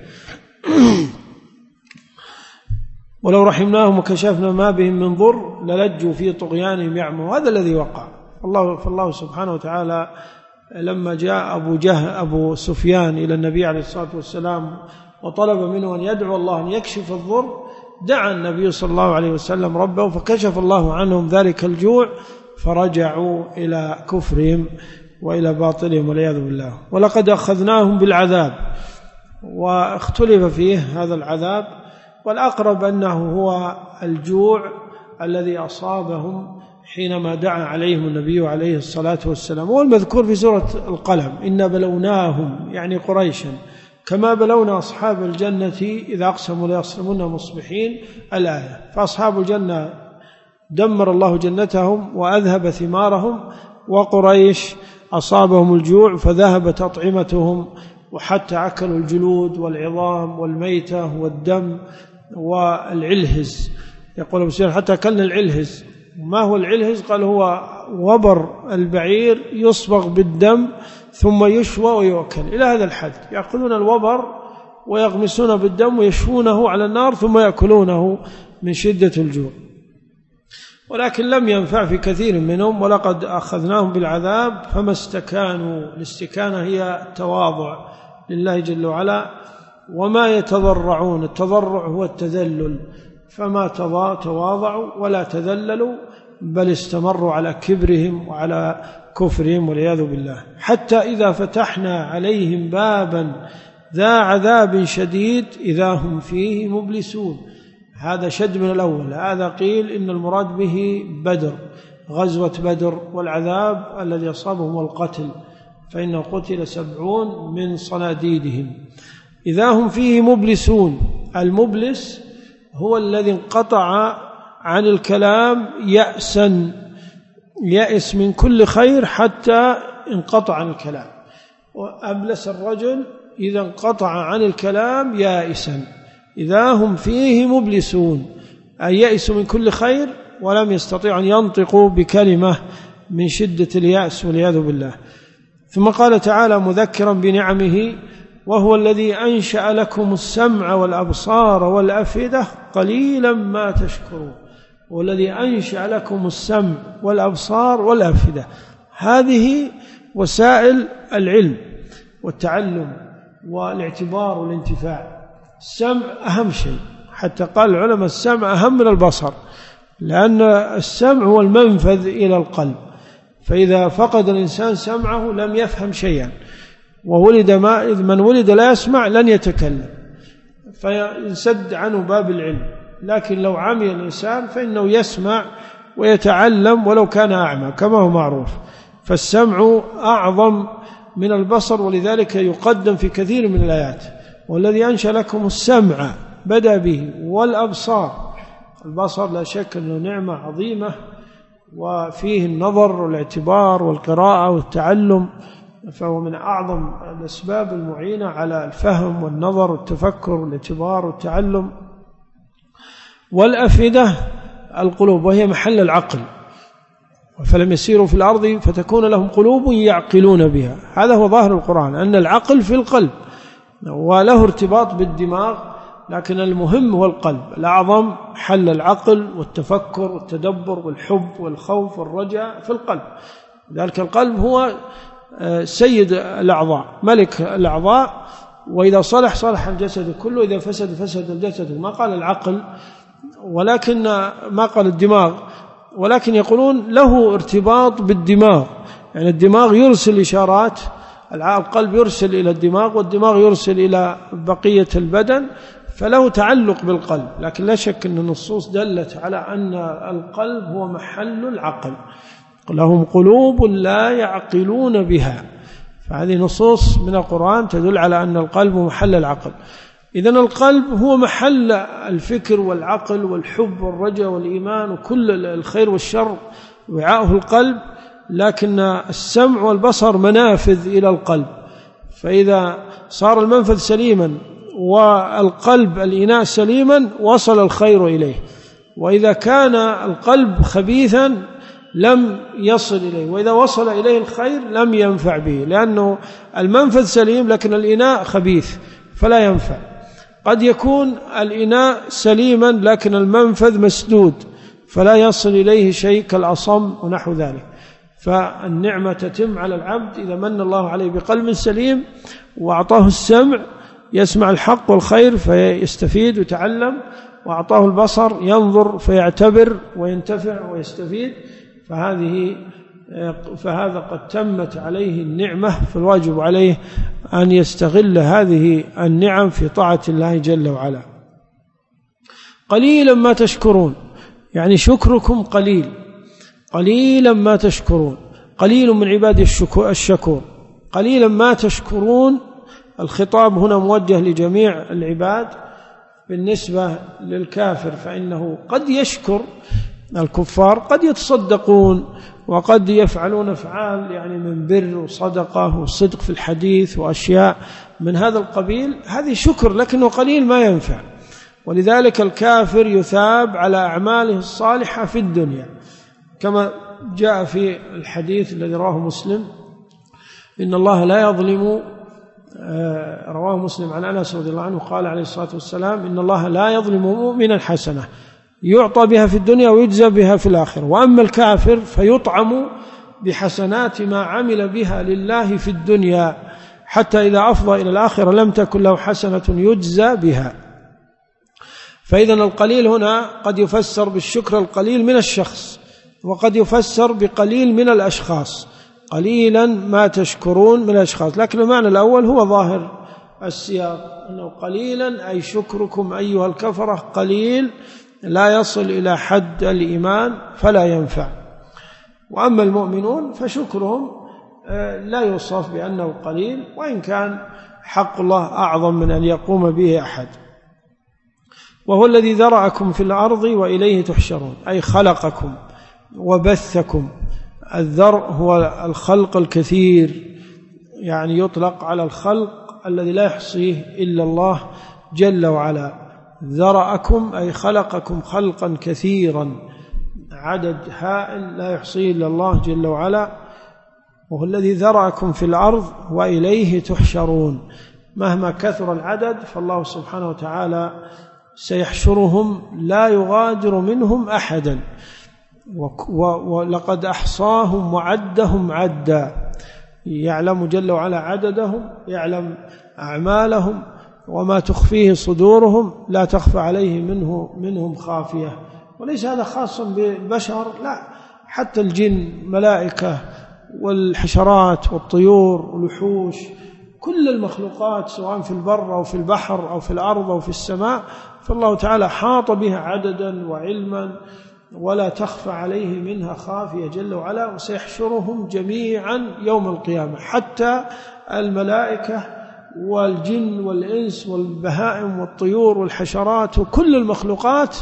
ولو رحمناهم وكشفنا ما بهم من ضر للجوا في طغيانهم يعمهون. هذا الذي وقع. فالله سبحانه وتعالى لما جاء أبو سفيان إلى النبي عليه الصلاة والسلام وطلب منه أن يدعو الله أن يكشف الضر، دعا النبي صلى الله عليه وسلم ربه فكشف الله عنهم ذلك الجوع، فرجعوا إلى كفرهم وإلى باطلهم والعياذ بالله. ولقد أخذناهم بالعذاب، واختلف فيه هذا العذاب، والأقرب أنه هو الجوع الذي أصابهم حينما دعا عليهم النبي عليه الصلاة والسلام. والمذكور في سورة القلم إنا بلوناهم، يعني قريشا، كما بلونا أصحاب الجنة إذا أقسموا ليصرمون مصبحين، الآية. فأصحاب الجنة دمر الله جنتهم وأذهب ثمارهم، وقريش أصابهم الجوع فذهبت أطعمتهم، وحتى أكلوا الجلود والعظام والميتة والدم والعلهز. يقول ابن سيرين حتى أكلنا العلهز. ما هو العلهز؟ قال هو وبر البعير يصبغ بالدم ثم يشوى ويؤكل، إلى هذا الحد. يأخذون الوبر ويغمسون بالدم ويشوونه على النار ثم يأكلونه من شدة الجوع. ولكن لم ينفع في كثير منهم. ولقد أخذناهم بالعذاب فما استكانوا. الاستكانة هي التواضع لله جل وعلا، وما يتضرعون. التضرع هو التذلل، فما تواضعوا ولا تذللوا، بل استمروا على كبرهم وعلى كفرهم والعياذ بالله. حتى إذا فتحنا عليهم بابا ذا عذاب شديد إذا هم فيه مبلسون. هذا شد من الأول. هذا قيل إن المراد به بدر، غزوة بدر، والعذاب الذي أصابهم القتل، فإنه قتل 70 من صناديدهم. إذا هم فيه مبلسون. المبلس هو الذي انقطع عن الكلام يأسا، يأس من كل خير حتى انقطع عن الكلام. وأبلس الرجل إذا انقطع عن الكلام يائسا. إذا هم فيه مبلسون، أي يأسوا من كل خير ولم يستطيعوا أن ينطقوا بكلمة من شدة اليأس والعياذ بالله. ثم قال تعالى مذكرا بنعمه وهو الذي أنشأ لكم السمع والأبصار والأفئدة قليلا ما تشكرون. والذي أنشأ لكم السمع والأبصار والأفئدة، هذه وسائل العلم والتعلم والاعتبار والانتفاع. السمع أهم شيء، حتى قال العلماء السمع أهم من البصر، لأن السمع هو المنفذ إلى القلب، فإذا فقد الإنسان سمعه لم يفهم شيئا. من ولد لا يسمع لن يتكلم، فينسد عنه باب العلم. لكن لو عمي الإنسان فإنه يسمع ويتعلم ولو كان أعمى كما هو معروف. فالسمع أعظم من البصر، ولذلك يقدم في كثير من الآيات. والذي أنشأ لكم السمع بدأ به، والأبصار. البصر لا شك أنه نعمة عظيمة، وفيه النظر والاعتبار والقراءة والتعلم، فهو من أعظم الأسباب المعينة على الفهم والنظر والتفكر والاعتبار والتعلم. والأفئدة القلوب وهي محل العقل. فلم يسيروا في الأرض فتكون لهم قلوب يعقلون بها. هذا هو ظاهر القرآن، أن العقل في القلب وله ارتباط بالدماغ، لكن المهم هو القلب الأعظم. حل العقل والتفكر والتدبر والحب والخوف والرجاء في القلب. ذلك القلب هو سيد الأعضاء، ملك الأعضاء، وإذا صلح صلح الجسد كله، إذا فسد فسد الجسد. ما قال العقل ولكن ما قال الدماغ، ولكن يقولون له ارتباط بالدماغ، يعني الدماغ يرسل إشارات، القلب يرسل إلى الدماغ والدماغ يرسل إلى بقية البدن، فله تعلق بالقلب. لكن لا شك أن النصوص دلت على أن القلب هو محل العقل. لهم قلوب لا يعقلون بها، فهذه نصوص من القرآن تدل على أن القلب محل العقل. إذن القلب هو محل الفكر والعقل والحب والرجاء والإيمان وكل الخير والشر، وعاؤه القلب. لكن السمع والبصر منافذ إلى القلب، فإذا صار المنفذ سليما والقلب الإناء سليما وصل الخير إليه، وإذا كان القلب خبيثا لم يصل إليه، وإذا وصل إليه الخير لم ينفع به، لأنه المنفذ سليم لكن الإناء خبيث فلا ينفع. قد يكون الإناء سليما لكن المنفذ مسدود فلا يصل إليه شيء كالأصم ونحو ذلك. فالنعمة تتم على العبد إذا من الله عليه بقلب سليم وأعطاه السمع يسمع الحق والخير فيستفيد ويتعلم، وأعطاه البصر ينظر فيعتبر وينتفع ويستفيد، فهذا قد تمت عليه النعمة، فالواجب عليه أن يستغل هذه النعم في طاعة الله جل وعلا. قليلا ما تشكرون، يعني شكركم قليل، قليلا ما تشكرون، قليل من عباد الشكور. قليلا ما تشكرون، الخطاب هنا موجه لجميع العباد. بالنسبة للكافر فإنه قد يشكر، الكفار قد يتصدقون وقد يفعلون أفعال يعني من بر وصدقة وصدق في الحديث وأشياء من هذا القبيل، هذه شكر لكنه قليل ما ينفع. ولذلك الكافر يثاب على أعماله الصالحة في الدنيا، كما جاء في الحديث الذي رواه مسلم إن الله لا يظلم، رواه مسلم عن أنس رضي الله عنه قال عليه الصلاة والسلام إن الله لا يظلم مؤمنا حسنة يعطى بها في الدنيا ويجزى بها في الآخرة، وأما الكافر فيطعم بحسنات ما عمل بها لله في الدنيا حتى إذا أفضى إلى الآخرة لم تكن له حسنة يجزى بها. فإذن القليل هنا قد يفسر بالشكر القليل من الشخص، وقد يفسر بقليل من الأشخاص، قليلا ما تشكرون من الأشخاص. لكن المعنى الأول هو ظاهر السياق، أنه قليلا أي شكركم أيها الكفرة قليل لا يصل إلى حد الإيمان فلا ينفع. وأما المؤمنون فشكرهم لا يوصف بأنه قليل، وإن كان حق الله أعظم من أن يقوم به أحد. وهو الذي ذرأكم في الأرض وإليه تحشرون، أي خلقكم وبثكم. الذرء هو الخلق الكثير، يعني يطلق على الخلق الذي لا يحصيه إلا الله جل وعلا. ذرأكم أي خلقكم خلقا كثيرا، عدد هائل لا يحصيه إلا الله جل وعلا. وهو الذي ذرأكم في الأرض وإليه تحشرون. مهما كثر العدد فالله سبحانه وتعالى سيحشرهم لا يغادر منهم أحدا، ولقد أحصاهم وعدهم عدا. يعلم جل وعلا عددهم، يعلم أعمالهم وما تخفيه صدورهم، لا تخفى عليه منهم خافية. وليس هذا خاصا بالبشر، لا، حتى الجن ملائكة والحشرات والطيور والوحوش، كل المخلوقات سواء في البر أو في البحر أو في الأرض أو في السماء، فالله تعالى حاط بها عددا وعلما ولا تخفى عليه منها خافية جل وعلا. وسيحشرهم جميعا يوم القيامة، حتى الملائكة والجن والإنس والبهائم والطيور والحشرات وكل المخلوقات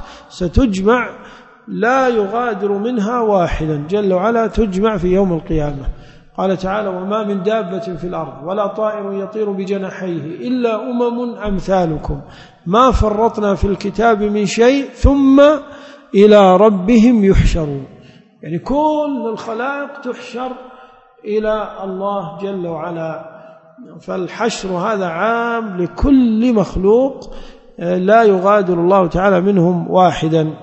ستجمع لا يغادر منها واحدا جل وعلا، تجمع في يوم القيامة. قال تعالى: وما من دابة في الأرض ولا طائر يطير بجناحيه إلا أمثالكم ما فرطنا في الكتاب من شيء ثم إلى ربهم يحشرون. يعني كل الخلائق تحشر إلى الله جل وعلا. فالحشر هذا عام لكل مخلوق، لا يغادر الله تعالى منهم واحدا.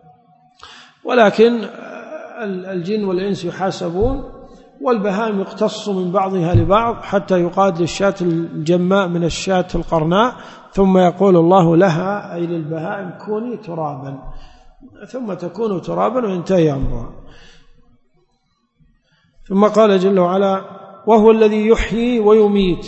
ولكن الجن والإنس يحاسبون، والبهائم يقتص من بعضها لبعض حتى يقاد للشاة الجماء من الشاة القرناء، ثم يقول الله لها أي للبهائم: كوني ترابا، ثم تكون ترابا وينتهي أمرها. ثم قال جل وعلا: وهو الذي يحيي ويميت.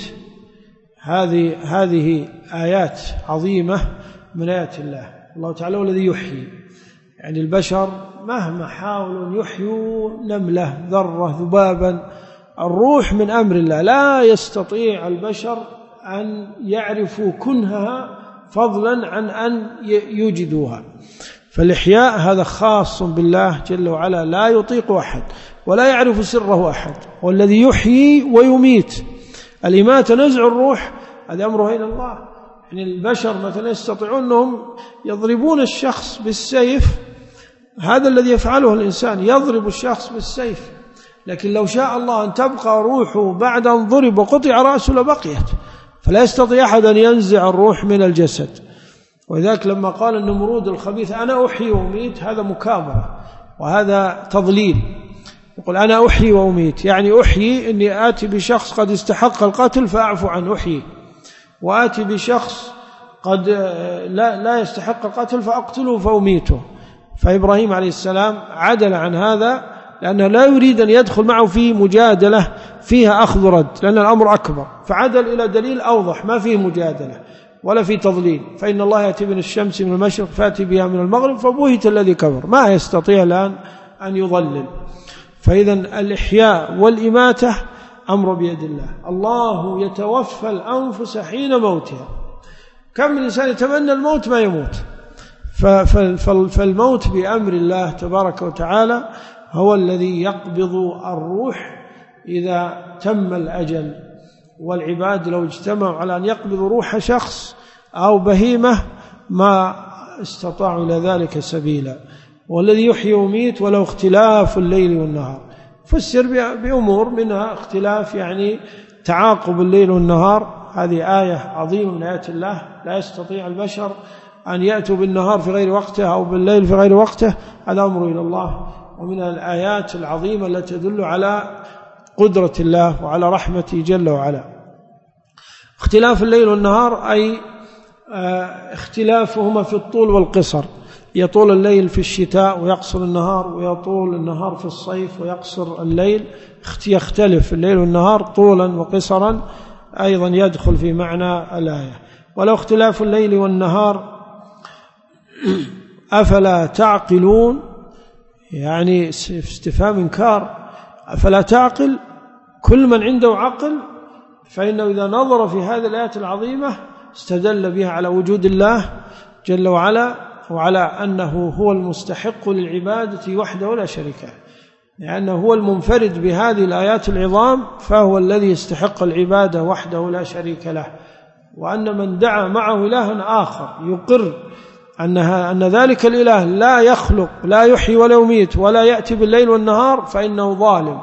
هذه آيات عظيمة من آيات الله. الله تعالى هو الذي يحيي، يعني البشر مهما حاولوا يحيوا نملة، ذرة، ذبابا، الروح من أمر الله، لا يستطيع البشر أن يعرفوا كنهها فضلا عن أن يوجدوها. فالإحياء هذا خاص بالله جل وعلا، لا يطيق أحد ولا يعرف سره أحد. والذي يحيي ويميت، الإماتة نزع الروح هذا أمره إلى الله. يعني البشر مثلا يستطيعون أنهم يضربون الشخص بالسيف، هذا الذي يفعله الإنسان، يضرب الشخص بالسيف، لكن لو شاء الله أن تبقى روحه بعد أن ضرب وقطع رأسه لبقيت، فلا يستطيع أحد أن ينزع الروح من الجسد. وذلك لما قال النمرود الخبيث: أنا أحيي وأميت، هذا مكابرة وهذا تضليل. يقول: أنا أحيي وأميت، يعني أحيي أني آتي بشخص قد استحق القتل فأعفو عنه، أحيي، وآتي بشخص قد لا يستحق القتل فأقتله فأميته. فإبراهيم عليه السلام عدل عن هذا، لأنه لا يريد أن يدخل معه في مجادلة فيها أخذ رد، لأن الأمر أكبر، فعدل إلى دليل أوضح ما فيه مجادلة ولا في تضليل. فإن الله يأتي من الشمس من المشرق فأتي بها من المغرب فبهت الذي كفر، ما يستطيع الآن أن يضلل. فإذا الإحياء والإماتة أمر بيد الله. الله يتوفى الأنفس حين موتها. كم من إنسان يتمنى الموت ما يموت، فالموت بأمر الله تبارك وتعالى هو الذي يقبض الروح إذا تم الأجل. والعباد لو اجتمعوا على أن يقبضوا روح شخص أو بهيمة ما استطاعوا إلى ذلك سبيلا. والذي يحيي ويميت وله اختلاف الليل والنهار. فسر بأمور منها اختلاف، يعني تعاقب الليل والنهار، هذه آية عظيمة من آيات الله. لا يستطيع البشر أن يأتوا بالنهار في غير وقته أو بالليل في غير وقته، هذا أمر إلى الله. ومن الآيات العظيمة التي تدل على قدرة الله وعلى رحمته جل وعلا. اختلاف الليل والنهار أي اختلافهما في الطول والقصر. يطول الليل في الشتاء ويقصر النهار، ويطول النهار في الصيف ويقصر الليل. يختلف الليل والنهار طولا وقصرا، أيضا يدخل في معنى الآية. ولو اختلاف الليل والنهار أفلا تعقلون، يعني استفهام إنكار. أفلا تعقل؟ كل من عنده عقل فإنه إذا نظر في هذه الآيات العظيمة استدل بها على وجود الله جل وعلا، وعلى أنه هو المستحق للعبادة وحده لا شريك له، لأنه هو المنفرد بهذه الآيات العظام، فهو الذي يستحق العبادة وحده لا شريك له. وأن من دعا معه إلها آخر يقر أن ذلك الإله لا يخلق، لا يحيي ولا يميت ولا يأتي بالليل والنهار، فإنه ظالم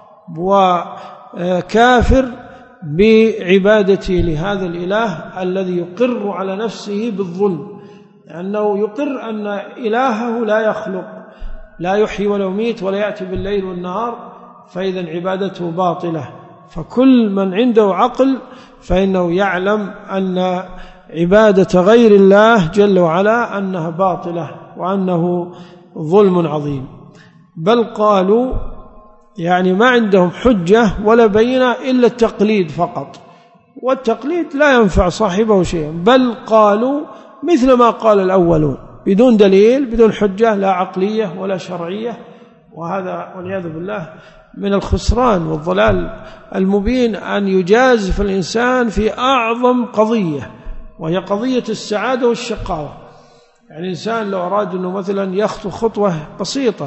وكافر بعبادته لهذا الإله الذي يقر على نفسه بالظلم، لأنه يقر أن إلهه لا يخلق، لا يحيي ولا يميت ولا يأتي بالليل والنهار، فإذا عبادته باطلة. فكل من عنده عقل فإنه يعلم أن عبادة غير الله جل وعلا أنها باطلة وأنه ظلم عظيم. بل قالوا، يعني ما عندهم حجة ولا بينة إلا التقليد فقط، والتقليد لا ينفع صاحبه شيئا. بل قالوا مثل ما قال الأولون بدون دليل، بدون حجة، لا عقلية ولا شرعية. وهذا والعياذ بالله من الخسران والضلال المبين، أن يجازف الإنسان في أعظم قضية، وهي قضية السعادة والشقاوة. يعني الإنسان لو أراد أنه مثلا يخطو خطوة بسيطة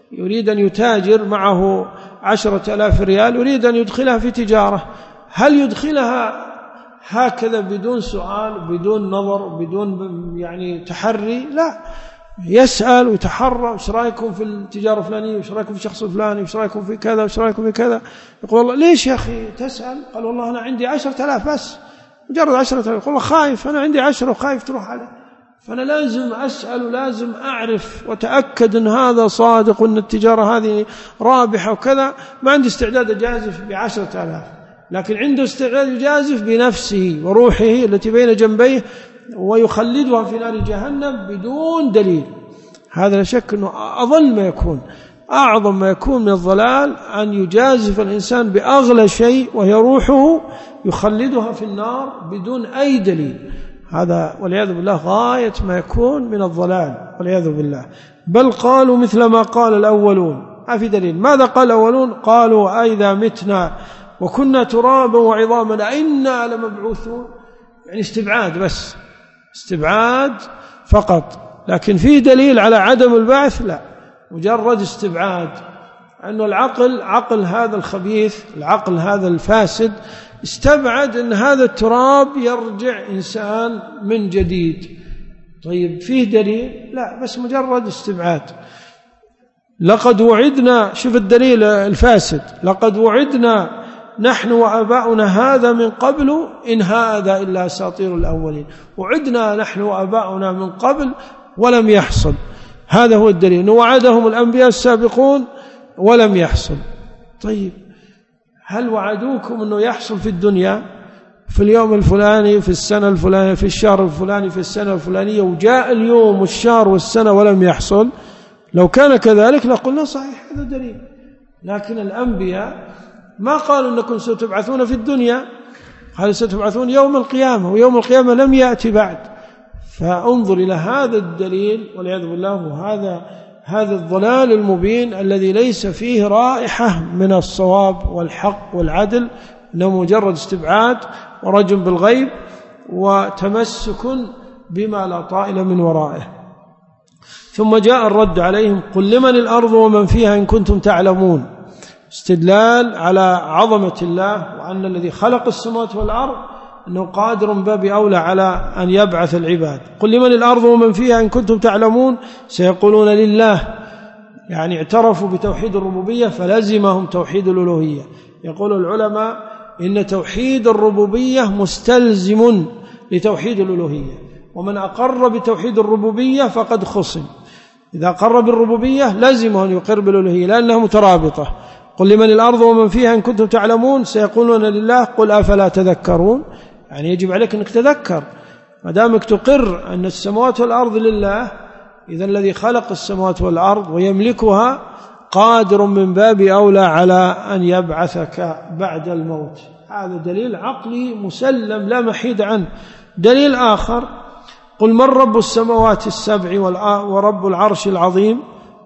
يريد أن يتاجر، معه 10,000 ريال، يريد أن يدخلها في تجارة، هل يدخلها هكذا بدون سؤال، بدون نظر، بدون يعني تحري؟ لا، يسأل ويتحرى: وش رأيكم في التجارة الفلانية؟ وش رأيكم في الشخص الفلاني؟ وش رأيكم في كذا؟ وش رأيكم في كذا؟ يقول: والله ليش يا أخي تسأل؟ قال: والله أنا عندي 10,000 بس، مجرد 10,000. يقول: والله خايف، أنا عندي 10 وخايف تروح عليه. فأنا لازم أسأل ولازم أعرف وتأكد أن هذا صادق وأن التجارة هذه رابحة وكذا. ما عندي استعداد أجازف ب10,000، لكن عنده استعداد يجازف بنفسه وروحه التي بين جنبيه ويخلدها في نار جهنم بدون دليل. هذا لا شك أنه أضل ما يكون، أعظم ما يكون من الضلال أن يجازف الإنسان بأغلى شيء وهي روحه، يخلدها في النار بدون أي دليل. هذا والعياذ بالله غاية ما يكون من الضلال والعياذ بالله. بل قالوا مثل ما قال الأولون. ما في دليل. ماذا قال الأولون؟ قالوا: أئذا متنا وكنا ترابا وعظاما أئنا لمبعوثون. يعني استبعاد، بس استبعاد فقط، لكن في دليل على عدم البعث؟ لا، مجرد استبعاد. أنه العقل، عقل هذا الخبيث، العقل هذا الفاسد، استبعد أن هذا التراب يرجع إنسان من جديد. طيب فيه دليل؟ لا، بس مجرد استبعاد. لقد وعدنا، شوف الدليل الفاسد: لقد وعدنا نحن وآباؤنا هذا من قبل إن هذا إلا أساطير الأولين. وعدنا نحن وآباؤنا من قبل ولم يحصل. هذا هو الدليل، وعدهم الأنبياء السابقون ولم يحصل. طيب هل وعدوكم أنه يحصل في الدنيا في اليوم الفلاني، في السنة الفلانية، في الشهر الفلاني، في السنة الفلانية، وجاء اليوم والشهر والسنة ولم يحصل؟ لو كان كذلك لقلنا صحيح، هذا دليل. لكن الأنبياء ما قالوا أنكم ستبعثون في الدنيا، قالوا ستبعثون يوم القيامة، ويوم القيامة لم يأتي بعد. فانظر إلى هذا الدليل والعياذ بالله، وهذا الضلال المبين الذي ليس فيه رائحة من الصواب والحق والعدل، إنه مجرد استبعاد ورجم بالغيب وتمسك بما لا طائل من ورائه. ثم جاء الرد عليهم: قل لمن الأرض ومن فيها إن كنتم تعلمون. استدلال على عظمة الله وأن الذي خلق السماوات والأرض أنه قادر باب أولى على أن يبعث العباد. قل لمن الأرض ومن فيها إن كنتم تعلمون. سيقولون لله، يعني اعترفوا بتوحيد الربوبية فلزمهم توحيد الألوهية. يقول العلماء إن توحيد الربوبية مستلزم لتوحيد الألوهية، ومن أقر بتوحيد الربوبية فقد خصم. إذا أقر بالربوبية لازم أن يقر بالألوهية لأنها مترابطة. قل لمن الأرض ومن فيها إن كنتم تعلمون. سيقولون لله. قل أفلا تذكرون. يعني يجب عليك أنك تذكر، ما دامك تقر أن السماوات والأرض لله، إذا الذي خلق السماوات والأرض ويملكها قادر من باب أولى على أن يبعثك بعد الموت. هذا دليل عقلي مسلم لا محيد عنه. دليل آخر: قل من رب السماوات السبع ورب العرش العظيم.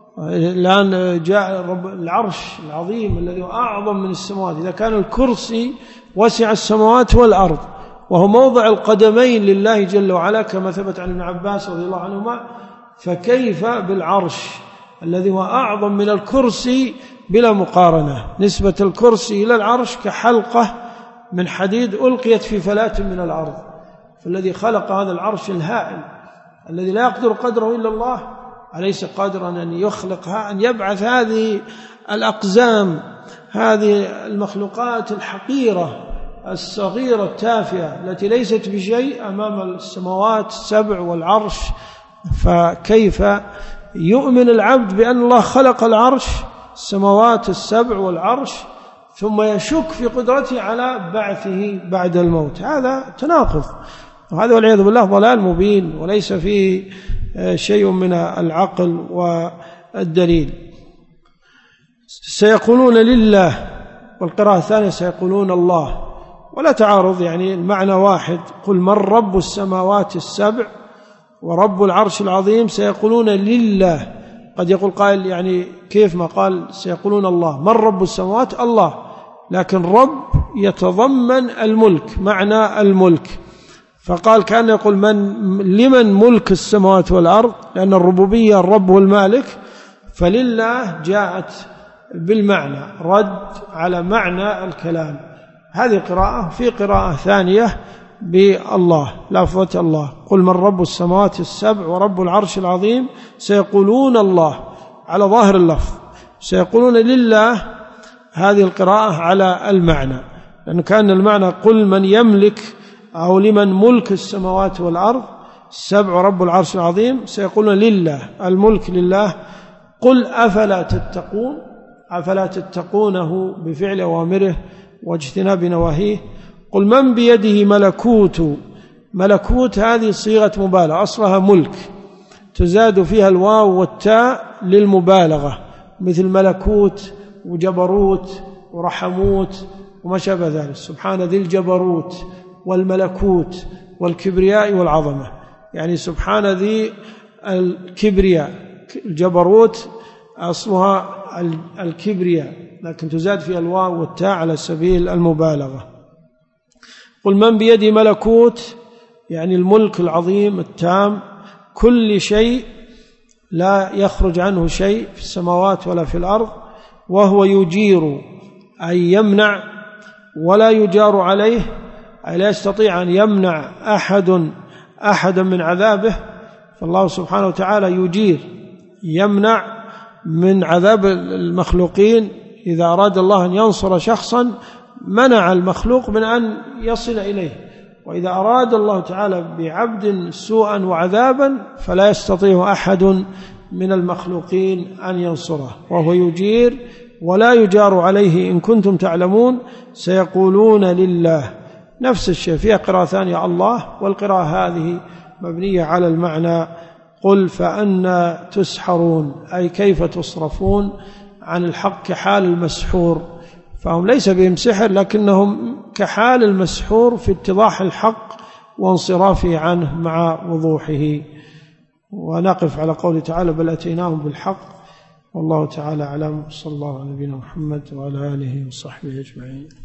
الآن جاء رب العرش العظيم الذي هو أعظم من السماوات. إذا كان الكرسي وسع السماوات والأرض وهو موضع القدمين لله جل وعلا كما ثبت عن ابن عباس رضي الله عنهما، فكيف بالعرش الذي هو أعظم من الكرسي بلا مقارنة؟ نسبة الكرسي إلى العرش كحلقة من حديد ألقيت في فلاة من الأرض. فالذي خلق هذا العرش الهائل الذي لا يقدر قدره إلا الله، أليس قادرا أن يخلقها، أن يبعث هذه الأقزام، هذه المخلوقات الحقيرة الصغيرة التافهة التي ليست بشيء أمام السماوات السبع والعرش؟ فكيف يؤمن العبد بأن الله خلق العرش، السماوات السبع والعرش، ثم يشك في قدرته على بعثه بعد الموت؟ هذا تناقض، وهذا والعياذ بالله ضلال مبين وليس فيه شيء من العقل والدليل. سيقولون لله، والقراءة الثانية سيقولون الله، ولا تعارض، يعني المعنى واحد. قل من رب السماوات السبع ورب العرش العظيم. سيقولون لله. قد يقول قائل يعني كيف ما قال سيقولون الله؟ من رب السماوات؟ الله، لكن رب يتضمن الملك، معنى الملك، فقال كان يقول لمن ملك السماوات والأرض، لأن الربوبية الرب والمالك، فلله جاءت بالمعنى، رد على معنى الكلام. هذه قراءة. في قراءة ثانية بالله، لفظة الله: قل من رب السماوات السبع ورب العرش العظيم سيقولون الله، على ظاهر اللفظ. سيقولون لله، هذه القراءة على المعنى، لأن كان المعنى قل من يملك أو لمن ملك السماوات والأرض السبع ورب العرش العظيم. سيقولون لله، الملك لله. قل أفلا تتقون، أفلا تتقونه بفعل أوامره واجتناب نواهيه. قل من بيده ملكوت، ملكوت هذه صيغة مبالغة، أصلها ملك، تزاد فيها الواو والتاء للمبالغة، مثل ملكوت وجبروت ورحموت وما شابه ذلك. سبحان ذي الجبروت والملكوت والكبرياء والعظمة، يعني سبحان ذي الكبرياء. الجبروت أصلها الكبرياء، لكن تزاد فيها الواو والتاء على سبيل المبالغة. قل من بيده ملكوت، يعني الملك العظيم التام، كل شيء لا يخرج عنه شيء في السماوات ولا في الأرض، وهو يجير أي يمنع ولا يجار عليه، أي لا يستطيع أن يمنع أحدا من عذابه. فالله سبحانه وتعالى يجير، يمنع من عذاب المخلوقين. إذا أراد الله أن ينصر شخصا منع المخلوق من أن يصل إليه، وإذا أراد الله تعالى بعبد سوءا وعذابا فلا يستطيع أحد من المخلوقين أن ينصره، وهو يجير ولا يجار عليه. إن كنتم تعلمون سيقولون لله. نفس الشيء فيها قراءة ثانية الله، والقراءة هذه مبنية على المعنى: قل فأنا تسحرون، أي كيف تصرفون عن الحق كحال المسحور. فهم ليس بهم سحر، لكنهم كحال المسحور في اتضاح الحق وانصرافه عنه مع وضوحه. ونقف على قوله تعالى: بل أتيناهم بالحق. والله تعالى أعلم. صلى الله على نبينا محمد وعلى آله وصحبه أجمعين.